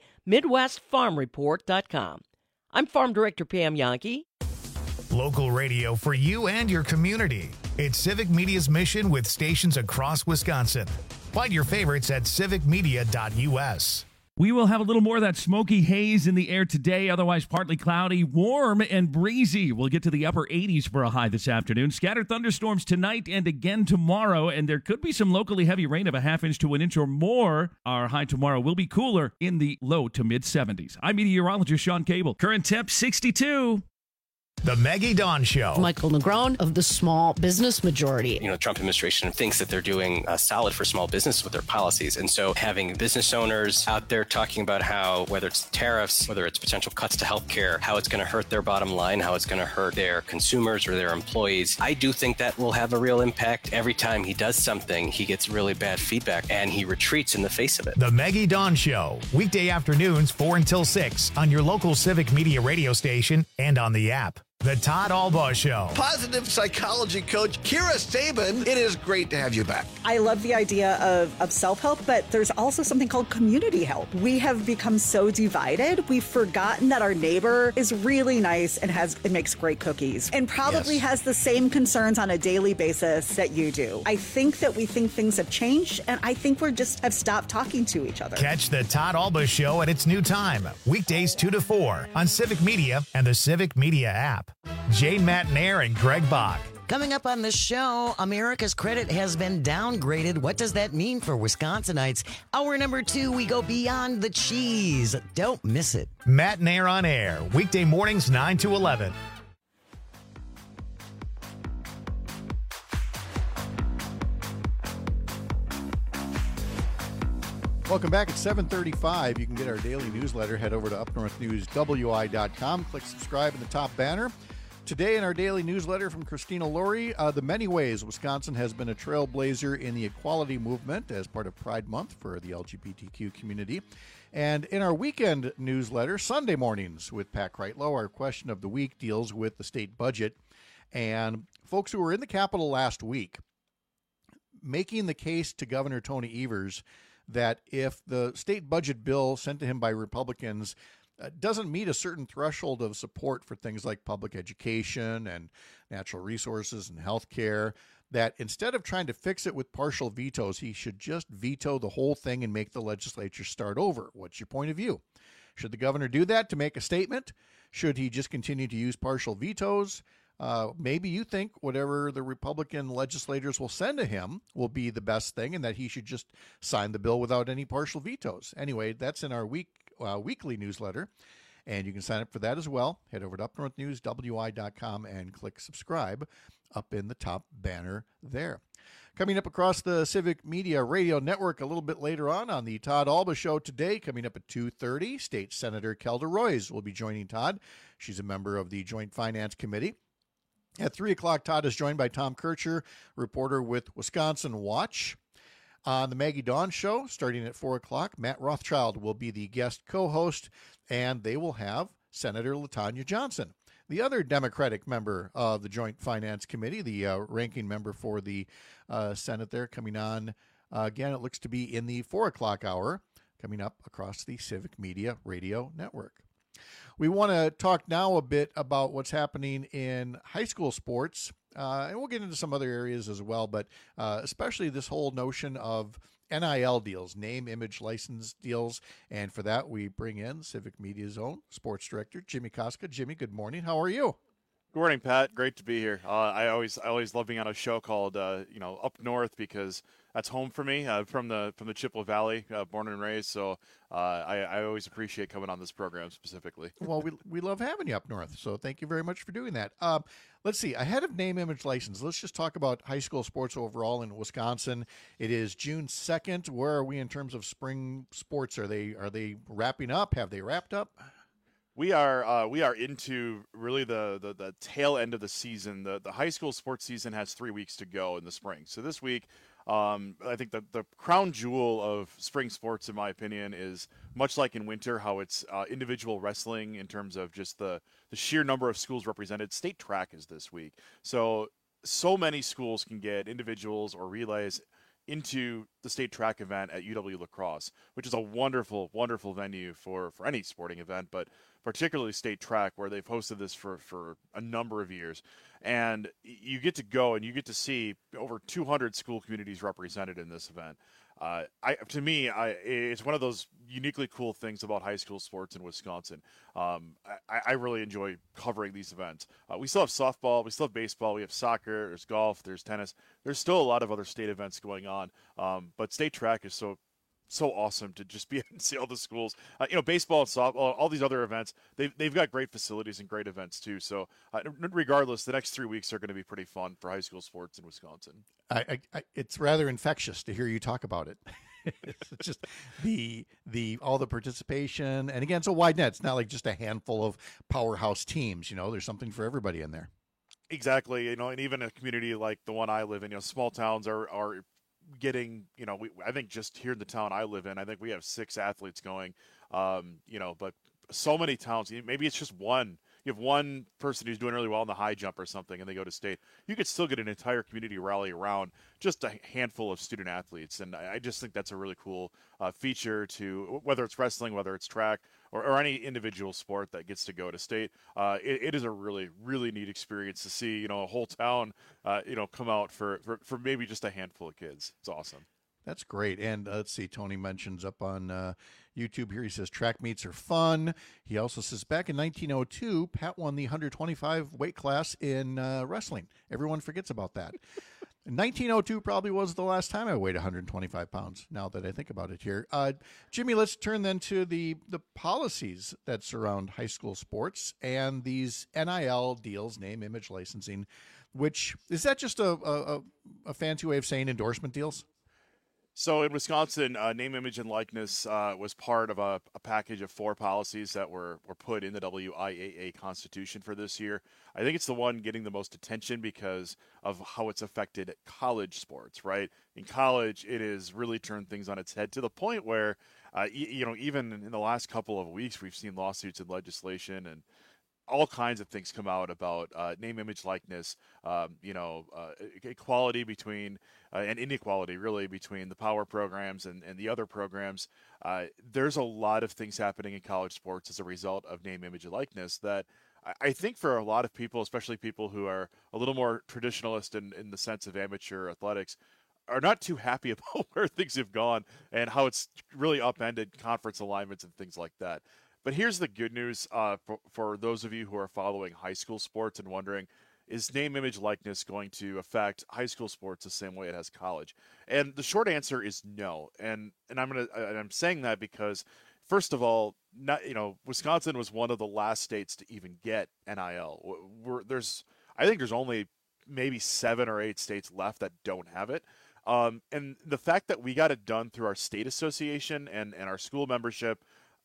MidwestFarmReport.com. I'm Farm Director Pam Yankee. Local radio for you and your community. It's Civic Media's mission with stations across Wisconsin. Find your favorites at civicmedia.us. We will have a little more of that smoky haze in the air today, otherwise partly cloudy, warm and breezy. We'll get to the upper 80s for a high this afternoon. Scattered thunderstorms tonight and again tomorrow, and there could be some locally heavy rain of a half inch to an inch or more. Our high tomorrow will be cooler in the low to mid 70s. I'm meteorologist Sean Cable. Current temp 62. The Maggie Dawn Show. Michael Negron of the Small Business Majority. You know, the Trump administration thinks that they're doing solid for small business with their policies. And so having business owners out there talking about how, whether it's tariffs, whether it's potential cuts to healthcare, how it's going to hurt their bottom line, how it's going to hurt their consumers or their employees, I do think that will have a real impact. Every time he does something, he gets really bad feedback and he retreats in the face of it. The Maggie Dawn Show. Weekday afternoons 4 until 6 on your local Civic Media radio station and on the app. The Todd Albaugh Show. Positive psychology coach Kira Saban, it is great to have you back. I love the idea of self-help, but there's also something called community help. We have become so divided, we've forgotten that our neighbor is really nice and makes great cookies and probably has the same concerns on a daily basis that you do. I think that we think things have changed, and I think we just have stopped talking to each other. Catch the Todd Albaugh Show at its new time, weekdays 2 to 4 on Civic Media and the Civic Media app. Jay Matnair and Greg Bach. Coming up on the show, America's credit has been downgraded. What does that mean for Wisconsinites? Hour number 2, we go beyond the cheese. Don't miss it. Matnair on air, weekday mornings 9 to 11. Welcome back at 7:35. You can get our daily newsletter. Head over to upnorthnewswi.com. Click subscribe in the top banner. Today in our daily newsletter from Christina Laurie, the many ways Wisconsin has been a trailblazer in the equality movement as part of Pride Month for the LGBTQ community. And in our weekend newsletter, Sunday mornings with Pat Kreitlow, our question of the week deals with the state budget. And folks who were in the Capitol last week making the case to Governor Tony Evers that if the state budget bill sent to him by Republicans doesn't meet a certain threshold of support for things like public education and natural resources and health care, that instead of trying to fix it with partial vetoes, he should just veto the whole thing and make the legislature start over. What's your point of view? Should the governor do that to make a statement? Should he just continue to use partial vetoes? Maybe you think whatever the Republican legislators will send to him will be the best thing and that he should just sign the bill without any partial vetoes. Anyway, that's in our weekly newsletter, and you can sign up for that as well. Head over to upnorthnewswi.com and click subscribe up in the top banner there. Coming up across the Civic Media Radio Network a little bit later on the Todd Albaugh Show today, coming up at 2:30, State Senator Kelda Roys will be joining Todd. She's a member of the Joint Finance Committee. At 3 o'clock, Todd is joined by Tom Kircher, reporter with Wisconsin Watch. On the Maggie Dawn Show, starting at 4 o'clock, Matt Rothschild will be the guest co-host, and they will have Senator LaTanya Johnson, the other Democratic member of the Joint Finance Committee, the ranking member for the Senate there, coming on. Again, it looks to be in the 4 o'clock hour, coming up across the Civic Media Radio Network. We want to talk now a bit about what's happening in high school sports, and we'll get into some other areas as well, but especially this whole notion of NIL deals, name, image, license deals. And for that, we bring in Civic Media's own sports director, Jimmy Koska. Jimmy, good morning. How are you? Good morning, Pat. Great to be here. I always love being on a show called Up North, because that's home for me. From the Chippewa Valley, born and raised. So I always appreciate coming on this program specifically. Well, we love having you up north. So thank you very much for doing that. Let's see. Ahead of name, image, license, let's just talk about high school sports overall in Wisconsin. It is June 2nd. Where are we in terms of spring sports? Are they wrapping up? Have they wrapped up? We are into really the tail end of the season. The high school sports season has 3 weeks to go in the spring. So this week, I think the crown jewel of spring sports, in my opinion, is much like in winter, how it's individual wrestling in terms of just the sheer number of schools represented. State track is this week. So many schools can get individuals or relays into the state track event at UW La Crosse, which is a wonderful, wonderful venue for any sporting event, but particularly state track, where they've hosted this for a number of years. And you get to go and you get to see over 200 school communities represented in this event. It's one of those uniquely cool things about high school sports in Wisconsin. I really enjoy covering these events. We still have softball, we still have baseball, we have soccer, there's golf, there's tennis. There's still a lot of other state events going on, but state track is so awesome to just be able to see all the schools. Baseball and softball, all these other events, they've got great facilities and great events too. So regardless, the next 3 weeks are going to be pretty fun for high school sports in Wisconsin. It's rather infectious to hear you talk about it. It's just all the participation, and again, it's a wide net. It's not like just a handful of powerhouse teams. There's something for everybody in there. Exactly. And even a community like the one I live in, small towns are getting, I think just here in the town I live in, I think we have 6 athletes going, but so many towns, maybe it's just one, you have one person who's doing really well in the high jump or something, and they go to state, you could still get an entire community rally around just a handful of student athletes. And I just think that's a really cool feature to, whether it's wrestling, whether it's track, or any individual sport that gets to go to state. It is a really, really neat experience to see, a whole town, come out for maybe just a handful of kids. It's awesome. That's great. And let's see, Tony mentions up on YouTube here, he says track meets are fun. He also says back in 1902, Pat won the 125 weight class in wrestling. Everyone forgets about that. 1902 probably was the last time I weighed 125 pounds, now that I think about it here. Jimmy, let's turn then to the policies that surround high school sports and these NIL deals, name, image, licensing, which, is that just a fancy way of saying endorsement deals? So in Wisconsin, name, image, and likeness was part of a package of 4 policies that were put in the WIAA Constitution for this year. I think it's the one getting the most attention because of how it's affected college sports, right? In college, it has really turned things on its head to the point where, even in the last couple of weeks, we've seen lawsuits and legislation and all kinds of things come out about name, image, likeness, equality between and inequality really between the power programs and the other programs. There's a lot of things happening in college sports as a result of name, image, and likeness that I think for a lot of people, especially people who are a little more traditionalist in the sense of amateur athletics, are not too happy about where things have gone and how it's really upended conference alignments and things like that. But here's the good news for those of you who are following high school sports and wondering, is name, image, likeness going to affect high school sports the same way it has college? And the short answer is no. And I'm saying that because, first of all, Wisconsin was one of the last states to even get NIL. I think there's only maybe 7 or 8 states left that don't have it. And the fact that we got it done through our state association and our school membership,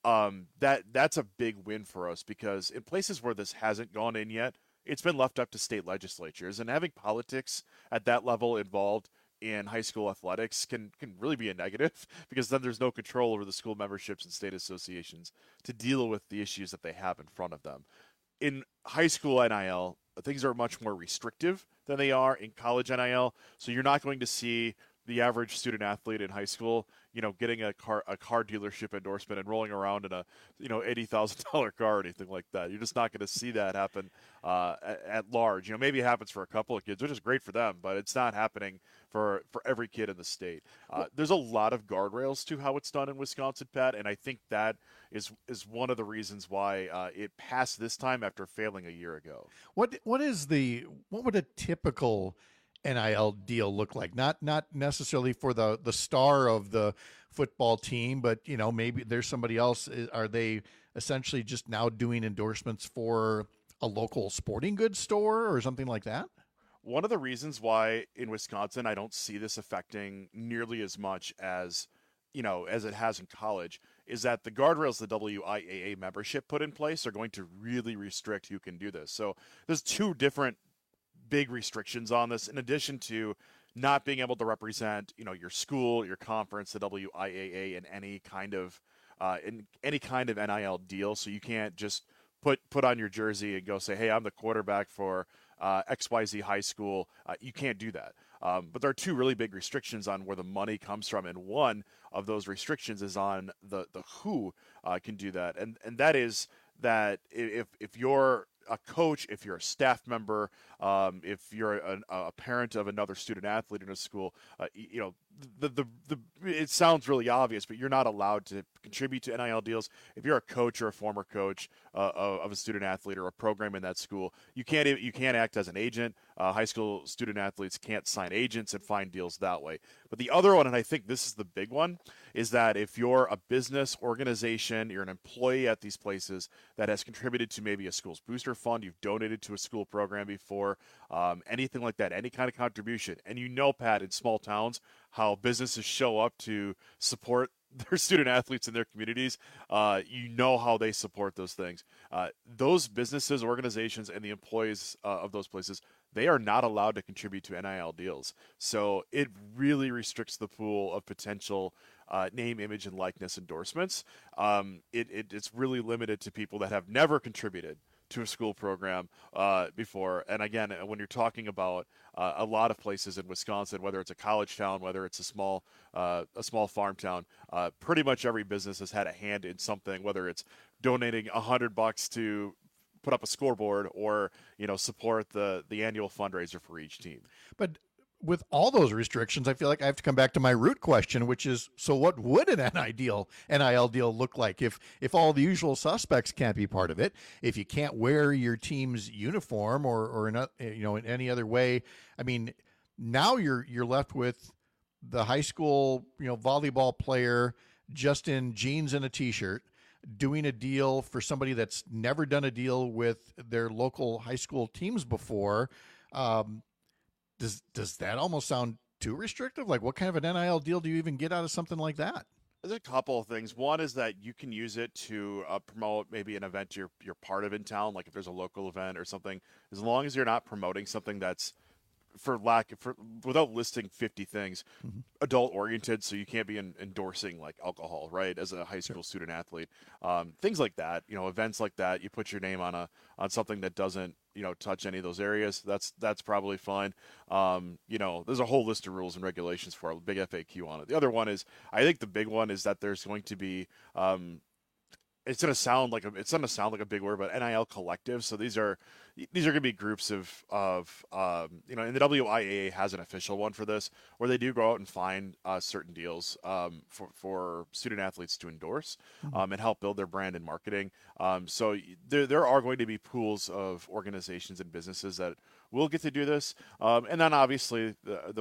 that's a big win for us, because in places where this hasn't gone in yet, it's been left up to state legislatures, and having politics at that level involved in high school athletics can really be a negative, because then there's no control over the school memberships and state associations to deal with the issues that they have in front of them. In high school NIL, things are much more restrictive than they are in college NIL, so you're not going to see the average student athlete in high school, getting a car dealership endorsement and rolling around in a, $80,000 car or anything like that. You're just not going to see that happen at large. Maybe it happens for a couple of kids, which is great for them, but it's not happening for every kid in the state. There's a lot of guardrails to how it's done in Wisconsin, Pat, and I think that is one of the reasons why it passed this time after failing a year ago. What would a typical NIL deal look like? Not necessarily for the star of the football team, but maybe there's somebody else. Are they essentially just now doing endorsements for a local sporting goods store or something like that? One of the reasons why in Wisconsin I don't see this affecting nearly as much as it has in college is that the guardrails the WIAA membership put in place are going to really restrict who can do this. So there's 2 different big restrictions on this, in addition to not being able to represent, your school, your conference, the WIAA in any kind of NIL deal. So you can't just put on your jersey and go say, hey, I'm the quarterback for XYZ high school. You can't do that. But there are 2 really big restrictions on where the money comes from, and one of those restrictions is on the who can do that, and that is that if you're a coach, if you're a staff member, if you're a parent of another student athlete in a school, it sounds really obvious, but you're not allowed to contribute to NIL deals. If you're a coach or a former coach of a student athlete or a program in that school, you can't act as an agent. High school student athletes can't sign agents and find deals that way. But the other one, and I think this is the big one, is that if you're a business organization, you're an employee at these places that has contributed to maybe a school's booster fund, you've donated to a school program before, anything like that, any kind of contribution. And Pat, in small towns, how businesses show up to support their student athletes in their communities, how they support those things. Those businesses, organizations, and the employees of those places, they are not allowed to contribute to NIL deals. So it really restricts the pool of potential name, image, and likeness endorsements. It's really limited to people that have never contributed to a school program before. And again, when you're talking about a lot of places in Wisconsin, whether it's a college town, whether it's a small farm town, pretty much every business has had a hand in something, whether it's donating $100 to put up a scoreboard or, support the annual fundraiser for each team. But with all those restrictions, I feel like I have to come back to my root question, which is, so what would an NIL deal look like if all the usual suspects can't be part of it? If you can't wear your team's uniform or in any other way, I mean, now you're left with the high school, volleyball player just in jeans and a t-shirt doing a deal for somebody that's never done a deal with their local high school teams before. Does that almost sound too restrictive? Like, what kind of an NIL deal do you even get out of something like that? There's a couple of things. One is that you can use it to promote maybe an event you're part of in town, like if there's a local event or something. As long as you're not promoting something that's without listing 50 things, adult oriented, so you can't be endorsing like alcohol, right? As a high school student athlete, things like that. Events like that. You put your name on something that doesn't touch any of those areas. That's probably fine. There's a whole list of rules and regulations for a big FAQ on it. The other one is, I think the big one is that there's going to be it's going to sound like a big word, but NIL collective. So these are going to be groups of and the WIAA has an official one for this, where they do go out and find certain deals for student athletes to endorse and help build their brand and marketing. So there are going to be pools of organizations and businesses that will get to do this, and then obviously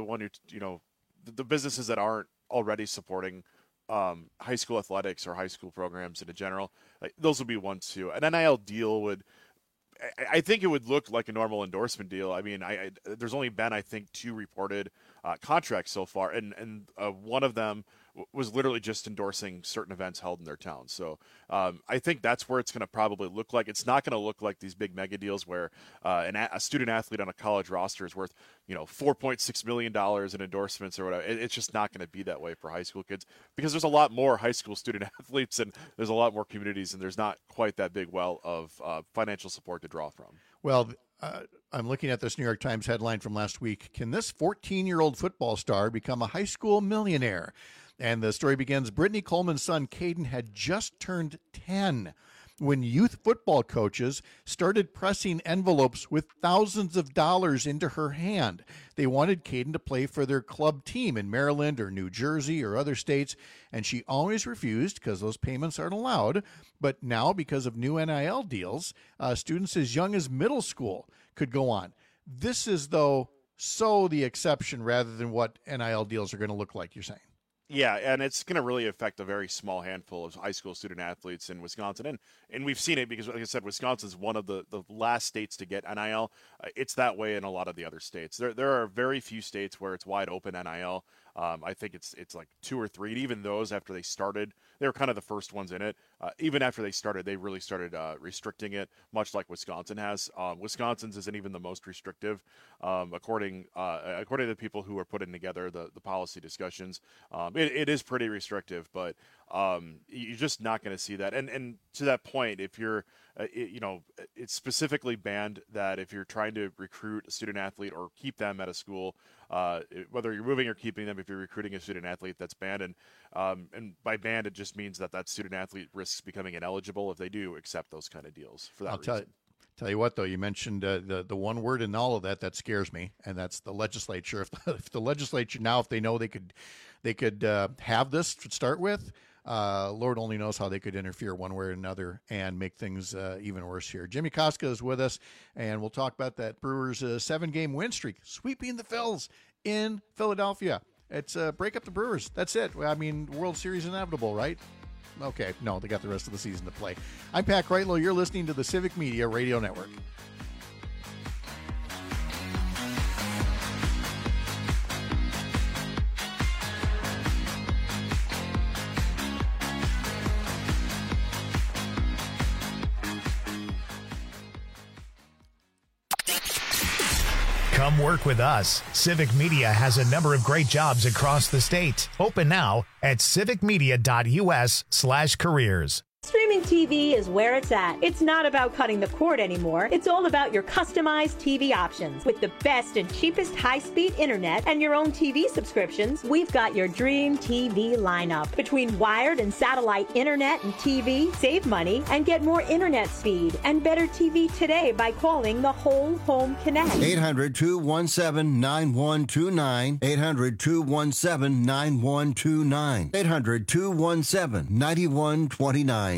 the businesses that aren't already supporting high school athletics or high school programs in general, those would be ones too. An NIL deal I think it would look like a normal endorsement deal. I mean, there's only been, I think, 2 reported contracts so far, and one of them was literally just endorsing certain events held in their town. So I think that's where it's going to probably look like. It's not going to look like these big mega deals where a student athlete on a college roster is worth $4.6 million in endorsements or whatever. It's just not going to be that way for high school kids, because there's a lot more high school student athletes and there's a lot more communities, and there's not quite that big well of financial support to draw from. Well, I'm looking at this New York Times headline from last week. Can this 14-year-old football star become a high school millionaire? And the story begins, Brittany Coleman's son, Caden, had just turned 10 when youth football coaches started pressing envelopes with thousands of dollars into her hand. They wanted Caden to play for their club team in Maryland or New Jersey or other states, and she always refused because those payments aren't allowed. But now, because of new NIL deals, students as young as middle school could go on. This is, though, so the exception rather than what NIL deals are going to look like, you're saying. Yeah, and it's going to really affect a very small handful of high school student athletes in Wisconsin. And we've seen it because, like I said, Wisconsin's one of the last states to get NIL. It's that way in a lot of the other states. There are very few states where it's wide open NIL. I think it's like 2 or 3. And even those, after they started, they were kind of the first ones in it. Even after they started, they really started restricting it, much like Wisconsin has. Wisconsin's isn't even the most restrictive, according to the people who are putting together the policy discussions. It is pretty restrictive, but you're just not going to see that. And to that point, if you're, it's specifically banned that if you're trying to recruit a student athlete or keep them at a school, whether you're moving or keeping them, if you're recruiting a student athlete, that's banned. And by banned, it just means that student athlete risks becoming ineligible if they do accept those kind of deals for that reason. Tell you what, though, you mentioned the one word in all of that scares me, and that's the legislature. If the legislature now, if they know they could have this to start with, Lord only knows how they could interfere one way or another and make things even worse here. Jimmy Koska is with us, and we'll talk about that Brewers 7-game win streak, sweeping the Phils in Philadelphia. It's break up the Brewers. That's it. I mean, World Series inevitable, right? Okay, no, they got the rest of the season to play. I'm Pat Kreitlow. You're listening to the Civic Media Radio Network. Come work with us. Civic Media has a number of great jobs across the state. Open now at civicmedia.us/careers. Streaming TV is where it's at. It's not about cutting the cord anymore. It's all about your customized TV options. With the best and cheapest high-speed internet and your own TV subscriptions, we've got your dream TV lineup. Between wired and satellite internet and TV, save money and get more internet speed and better TV today by calling the Whole Home Connect. 800-217-9129. 800-217-9129. 800-217-9129.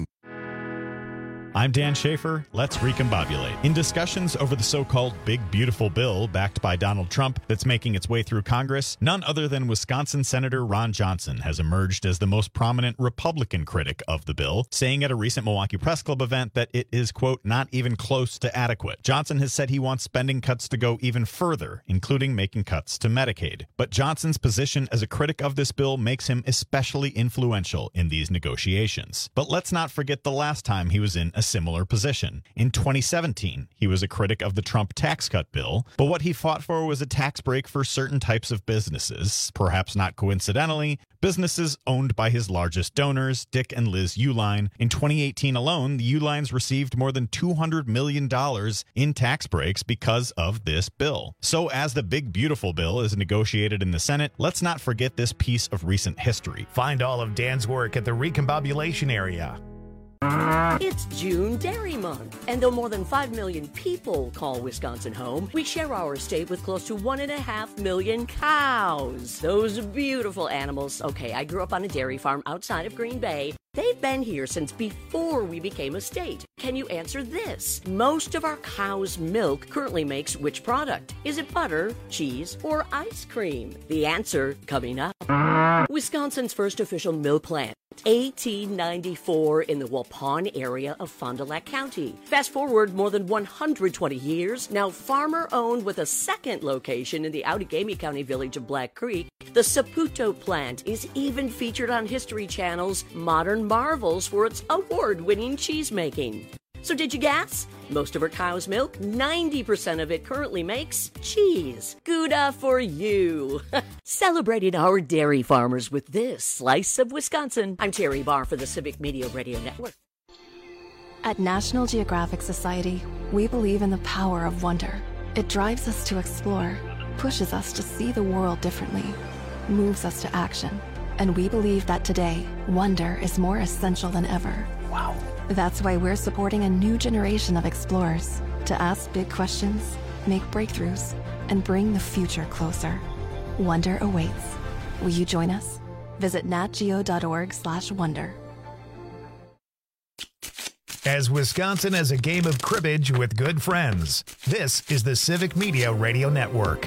I'm Dan Schaefer. Let's recombobulate. In discussions over the so-called Big Beautiful Bill backed by Donald Trump that's making its way through Congress, none other than Wisconsin Senator Ron Johnson has emerged as the most prominent Republican critic of the bill, saying at a recent Milwaukee Press Club event that it is, quote, not even close to adequate. Johnson has said he wants spending cuts to go even further, including making cuts to Medicaid. But Johnson's position as a critic of this bill makes him especially influential in these negotiations. But let's not forget the last time he was in a similar position. In 2017, he was a critic of the Trump tax cut bill, but what he fought for was a tax break for certain types of businesses, perhaps not coincidentally, businesses owned by his largest donors, Dick and Liz Uihlein. In 2018 alone, the Uihleins received more than $200 million in tax breaks because of this bill. So as the Big Beautiful Bill is negotiated in the Senate, let's not forget this piece of recent history. Find all of Dan's work at the Recombobulation area. It's June Dairy Month, and though more than 5 million people call Wisconsin home, we share our state with close to 1.5 million cows. Those beautiful animals. Okay, I grew up on a dairy farm outside of Green Bay. They've been here since before we became a state. Can you answer this? Most of our cow's milk currently makes which product? Is it butter, cheese, or ice cream? The answer coming up. Wisconsin's first official milk plant. 1894 in the Waupun area of Fond du Lac County. Fast forward more than 120 years, now farmer-owned with a second location in the Outagamie County village of Black Creek. The Saputo plant is even featured on History Channel's Modern Marvels for its award-winning cheese making. So did you guess? Most of our cow's milk, 90% of it currently makes cheese. Gouda for you. Celebrating our dairy farmers with this slice of Wisconsin. I'm Terry Barr for the Civic Media Radio Network. At National Geographic Society, we believe in the power of wonder. It drives us to explore, pushes us to see the world differently, moves us to action. And we believe that today, wonder is more essential than ever. Wow. That's why we're supporting a new generation of explorers to ask big questions, make breakthroughs, and bring the future closer. Wonder awaits. Will you join us? Visit natgeo.org/wonder. As Wisconsin has a game of cribbage with good friends, this is the Civic Media Radio Network.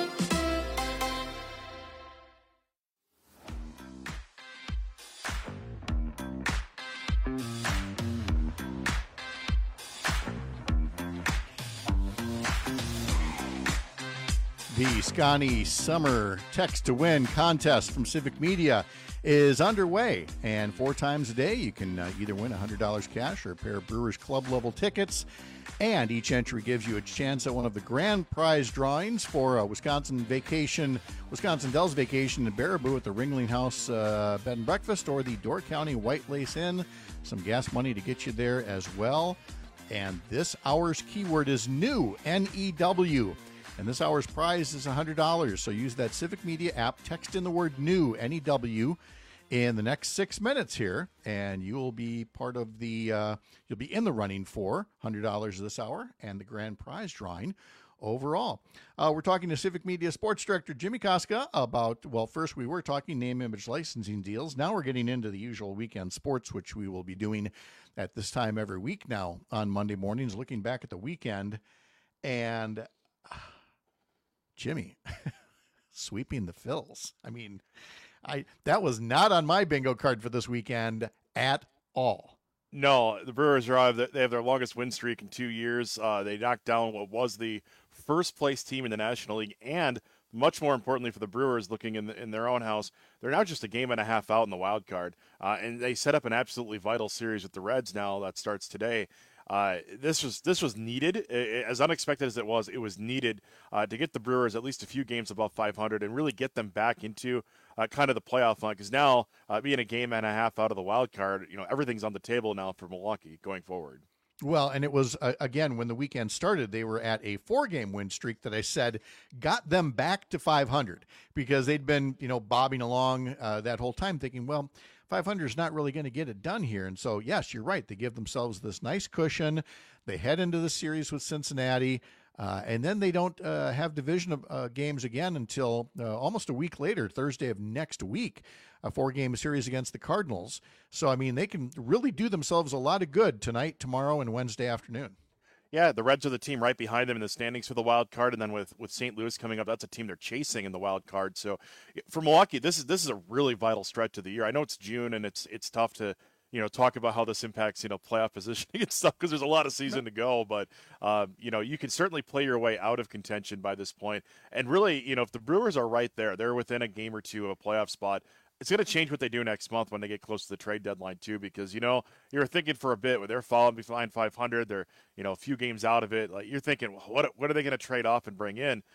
The Scotty Summer Text to Win contest from Civic Media is underway, and 4 times a day you can either win $100 cash or a pair of Brewers Club level tickets, and each entry gives you a chance at one of the grand prize drawings for a Wisconsin Dells vacation in Baraboo at the Ringling House Bed and Breakfast or the Door County White Lace Inn. Some gas money to get you there as well. And this hour's keyword is new, N-E-W. And this hour's prize is $100. So use that Civic Media app, text in the word new, N-E-W, in the next 6 minutes here, and you will be part of the, you'll be in the running for $100 this hour and the grand prize drawing overall. We're talking to Civic Media Sports Director Jimmy Koska about, well, first we were talking name, image, licensing deals. Now we're getting into the usual weekend sports, which we will be doing at this time every week now on Monday mornings, looking back at the weekend. And Jimmy, sweeping the Phils. I mean, that was not on my bingo card for this weekend at all. No, the Brewers they have their longest win streak in 2 years. They knocked down what was the first place team in the National League, and much more importantly for the Brewers, looking in their own house, they're now just a game and a half out in the wild card, and they set up an absolutely vital series with the Reds now that starts today. This was needed. As unexpected as it was needed to get the Brewers at least a few games above 500 and really get them back into kind of the playoff hunt. Because now, being a game and a half out of the wild card, everything's on the table now for Milwaukee going forward. Well, and it was, again, when the weekend started, they were at a 4-game win streak that I said got them back to 500 because they'd been, bobbing along that whole time thinking, well, 500 is not really going to get it done here. And so, yes, you're right. They give themselves this nice cushion. They head into the series with Cincinnati, and then they don't have division games again until almost a week later, Thursday of next week, a 4-game series against the Cardinals. So, I mean, they can really do themselves a lot of good tonight, tomorrow, and Wednesday afternoon. Yeah, the Reds are the team right behind them in the standings for the wild card, and then with St. Louis coming up, that's a team they're chasing in the wild card. So for Milwaukee, this is a really vital stretch of the year. I know it's June, and it's tough to talk about how this impacts playoff positioning and stuff because there's a lot of season to go. But you can certainly play your way out of contention by this point. And really, if the Brewers are right there, they're within a game or two of a playoff spot. It's going to change what they do next month when they get close to the trade deadline too, because you're thinking for a bit when they're falling behind 500, they're a few games out of it. Like you're thinking, what are they going to trade off and bring in?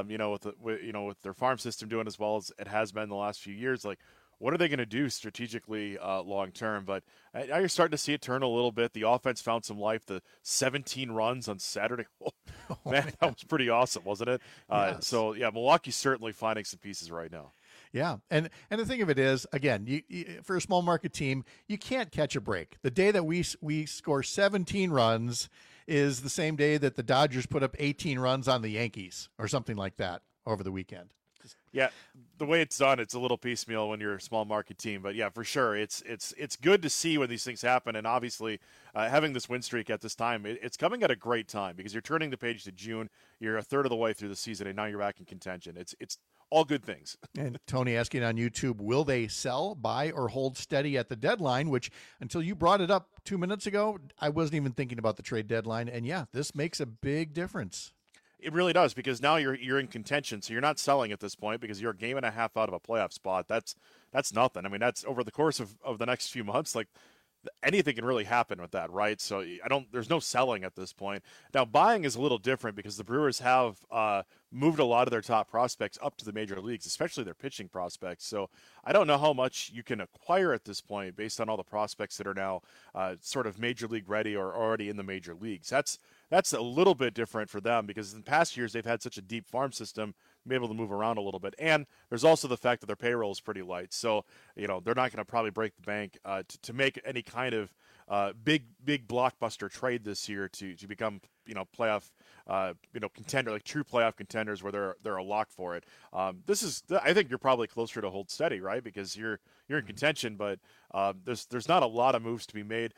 With their farm system doing as well as it has been the last few years, like what are they going to do strategically long term? But now you're starting to see it turn a little bit. The offense found some life. The 17 runs on Saturday, man, that was pretty awesome, wasn't it? Yes. So yeah, Milwaukee's certainly finding some pieces right now. Yeah, and the thing of it is, again, you for a small market team, you can't catch a break. The day that we score 17 runs is the same day that the Dodgers put up 18 runs on the Yankees or something like that over the weekend. Yeah, the way it's done, it's a little piecemeal when you're a small market team. But yeah, for sure, it's good to see when these things happen. And obviously, having this win streak at this time, it's coming at a great time because you're turning the page to June. You're a third of the way through the season, and now you're back in contention. It's all good things. And Tony asking on YouTube, will they sell, buy, or hold steady at the deadline? Which, until you brought it up 2 minutes ago, I wasn't even thinking about the trade deadline. And yeah, this makes a big difference. It really does because now you're in contention, so you're not selling at this point because you're a game and a half out of a playoff spot. That's nothing. I mean, that's over the course of the next few months. Like anything can really happen with that, right? So there's no selling at this point. Now buying is a little different because the Brewers have moved a lot of their top prospects up to the major leagues, especially their pitching prospects. So I don't know how much you can acquire at this point based on all the prospects that are now sort of major league ready or already in the major leagues. That's a little bit different for them because in past years they've had such a deep farm system, been able to move around a little bit. And there's also the fact that their payroll is pretty light. So, they're not going to probably break the bank to make any kind of big blockbuster trade this year to become, playoff, contender, like true playoff contenders where they're a lock for it. I think you're probably closer to hold steady, right? Because you're in contention, but there's not a lot of moves to be made.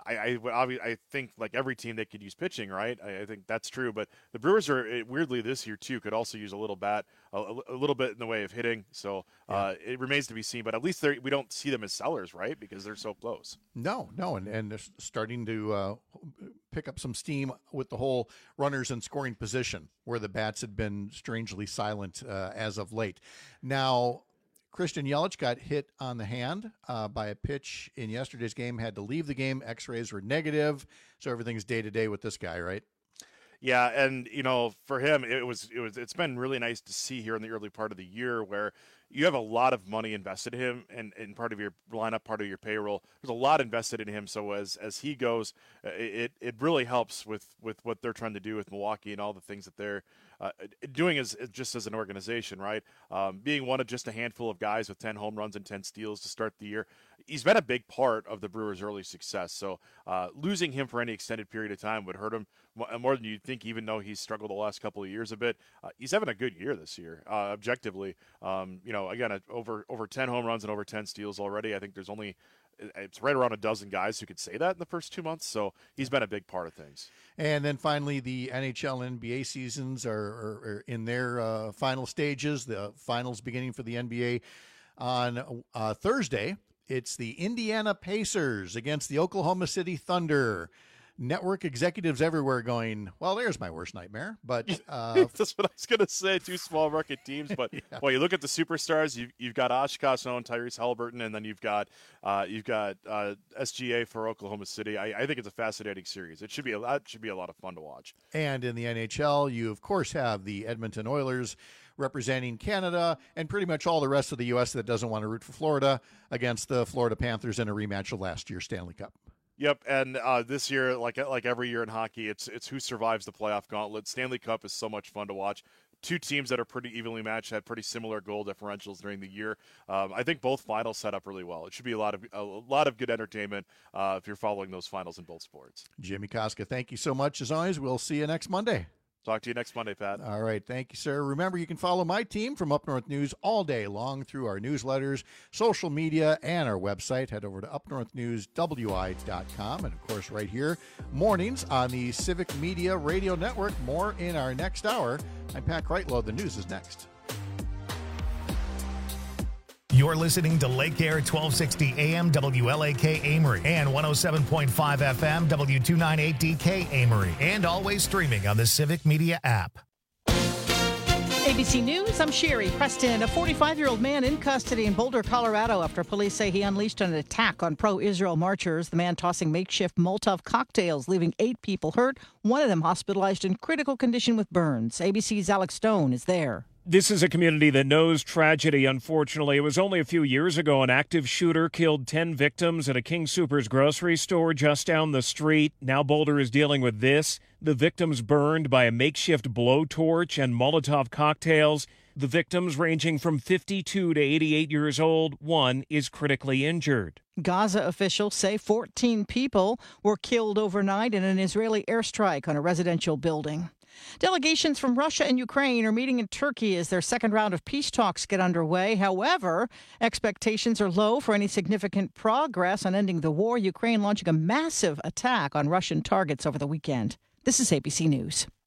I think like every team they could use pitching, right? I think that's true, but the Brewers are weirdly this year too could also use a little bit in the way of hitting. So it remains to be seen, but at least we don't see them as sellers, right? Because they're so close. No, and they're starting to pick up some steam with the whole runners in scoring position where the bats had been strangely silent as of late. Now, Christian Yelich got hit on the hand by a pitch in yesterday's game, had to leave the game. X-rays were negative, so everything's day-to-day with this guy, right? Yeah, and for him, it's been really nice to see here in the early part of the year where you have a lot of money invested in him and part of your lineup, part of your payroll. There's a lot invested in him, so as he goes, it really helps with what they're trying to do with Milwaukee and all the things that they're doing as an organization, right? Being one of just a handful of guys with 10 home runs and 10 steals to start the year, he's been a big part of the Brewers' early success. So losing him for any extended period of time would hurt him more than you'd think, even though he's struggled the last couple of years a bit. He's having a good year this year, objectively. Again, over 10 home runs and over 10 steals already. I think it's right around a dozen guys who could say that in the first 2 months. So he's been a big part of things. And then finally, the NHL and NBA seasons are in their final stages. The finals beginning for the NBA on Thursday. It's the Indiana Pacers against the Oklahoma City Thunder. network executives everywhere going, well, there's my worst nightmare. But that's what I was going to say. Two small market teams, but well, you look at the superstars. You've got Oshkosh and Tyrese Halliburton, and then you've got SGA for Oklahoma City. I think it's a fascinating series. It should be a lot of fun to watch. And in the NHL, you of course have the Edmonton Oilers representing Canada and pretty much all the rest of the U.S. that doesn't want to root for Florida against the Florida Panthers in a rematch of last year's Stanley Cup. Yep, and this year, like every year in hockey, it's who survives the playoff gauntlet. Stanley Cup is so much fun to watch. Two teams that are pretty evenly matched, had pretty similar goal differentials during the year. I think both finals set up really well. It should be a lot of good entertainment if you're following those finals in both sports. Jimmy Koska, thank you so much. As always, we'll see you next Monday. Talk to you next Monday, Pat. All right. Thank you, sir. Remember, you can follow my team from Up North News all day long through our newsletters, social media, and our website. Head over to upnorthnewswi.com. And, of course, right here, mornings on the Civic Media Radio Network. More in our next hour. I'm Pat Kreitlow. The news is next. You're listening to Lake Air 1260 AM WLAK Amory and 107.5 FM W298DK Amory, and always streaming on the Civic Media app. ABC News, I'm Sherry Preston. A 45-year-old man in custody in Boulder, Colorado, after police say he unleashed an attack on pro-Israel marchers. The man tossing makeshift Molotov cocktails, leaving 8 people hurt, one of them hospitalized in critical condition with burns. ABC's Alex Stone is there. This is a community that knows tragedy, unfortunately. It was only a few years ago an active shooter killed 10 victims at a King Soopers grocery store just down the street. Now Boulder is dealing with this. The victims burned by a makeshift blowtorch and Molotov cocktails. The victims ranging from 52 to 88 years old. One is critically injured. Gaza officials say 14 people were killed overnight in an Israeli airstrike on a residential building. Delegations from Russia and Ukraine are meeting in Turkey as their second round of peace talks get underway. However, expectations are low for any significant progress on ending the war. Ukraine launching a massive attack on Russian targets over the weekend. This is ABC News.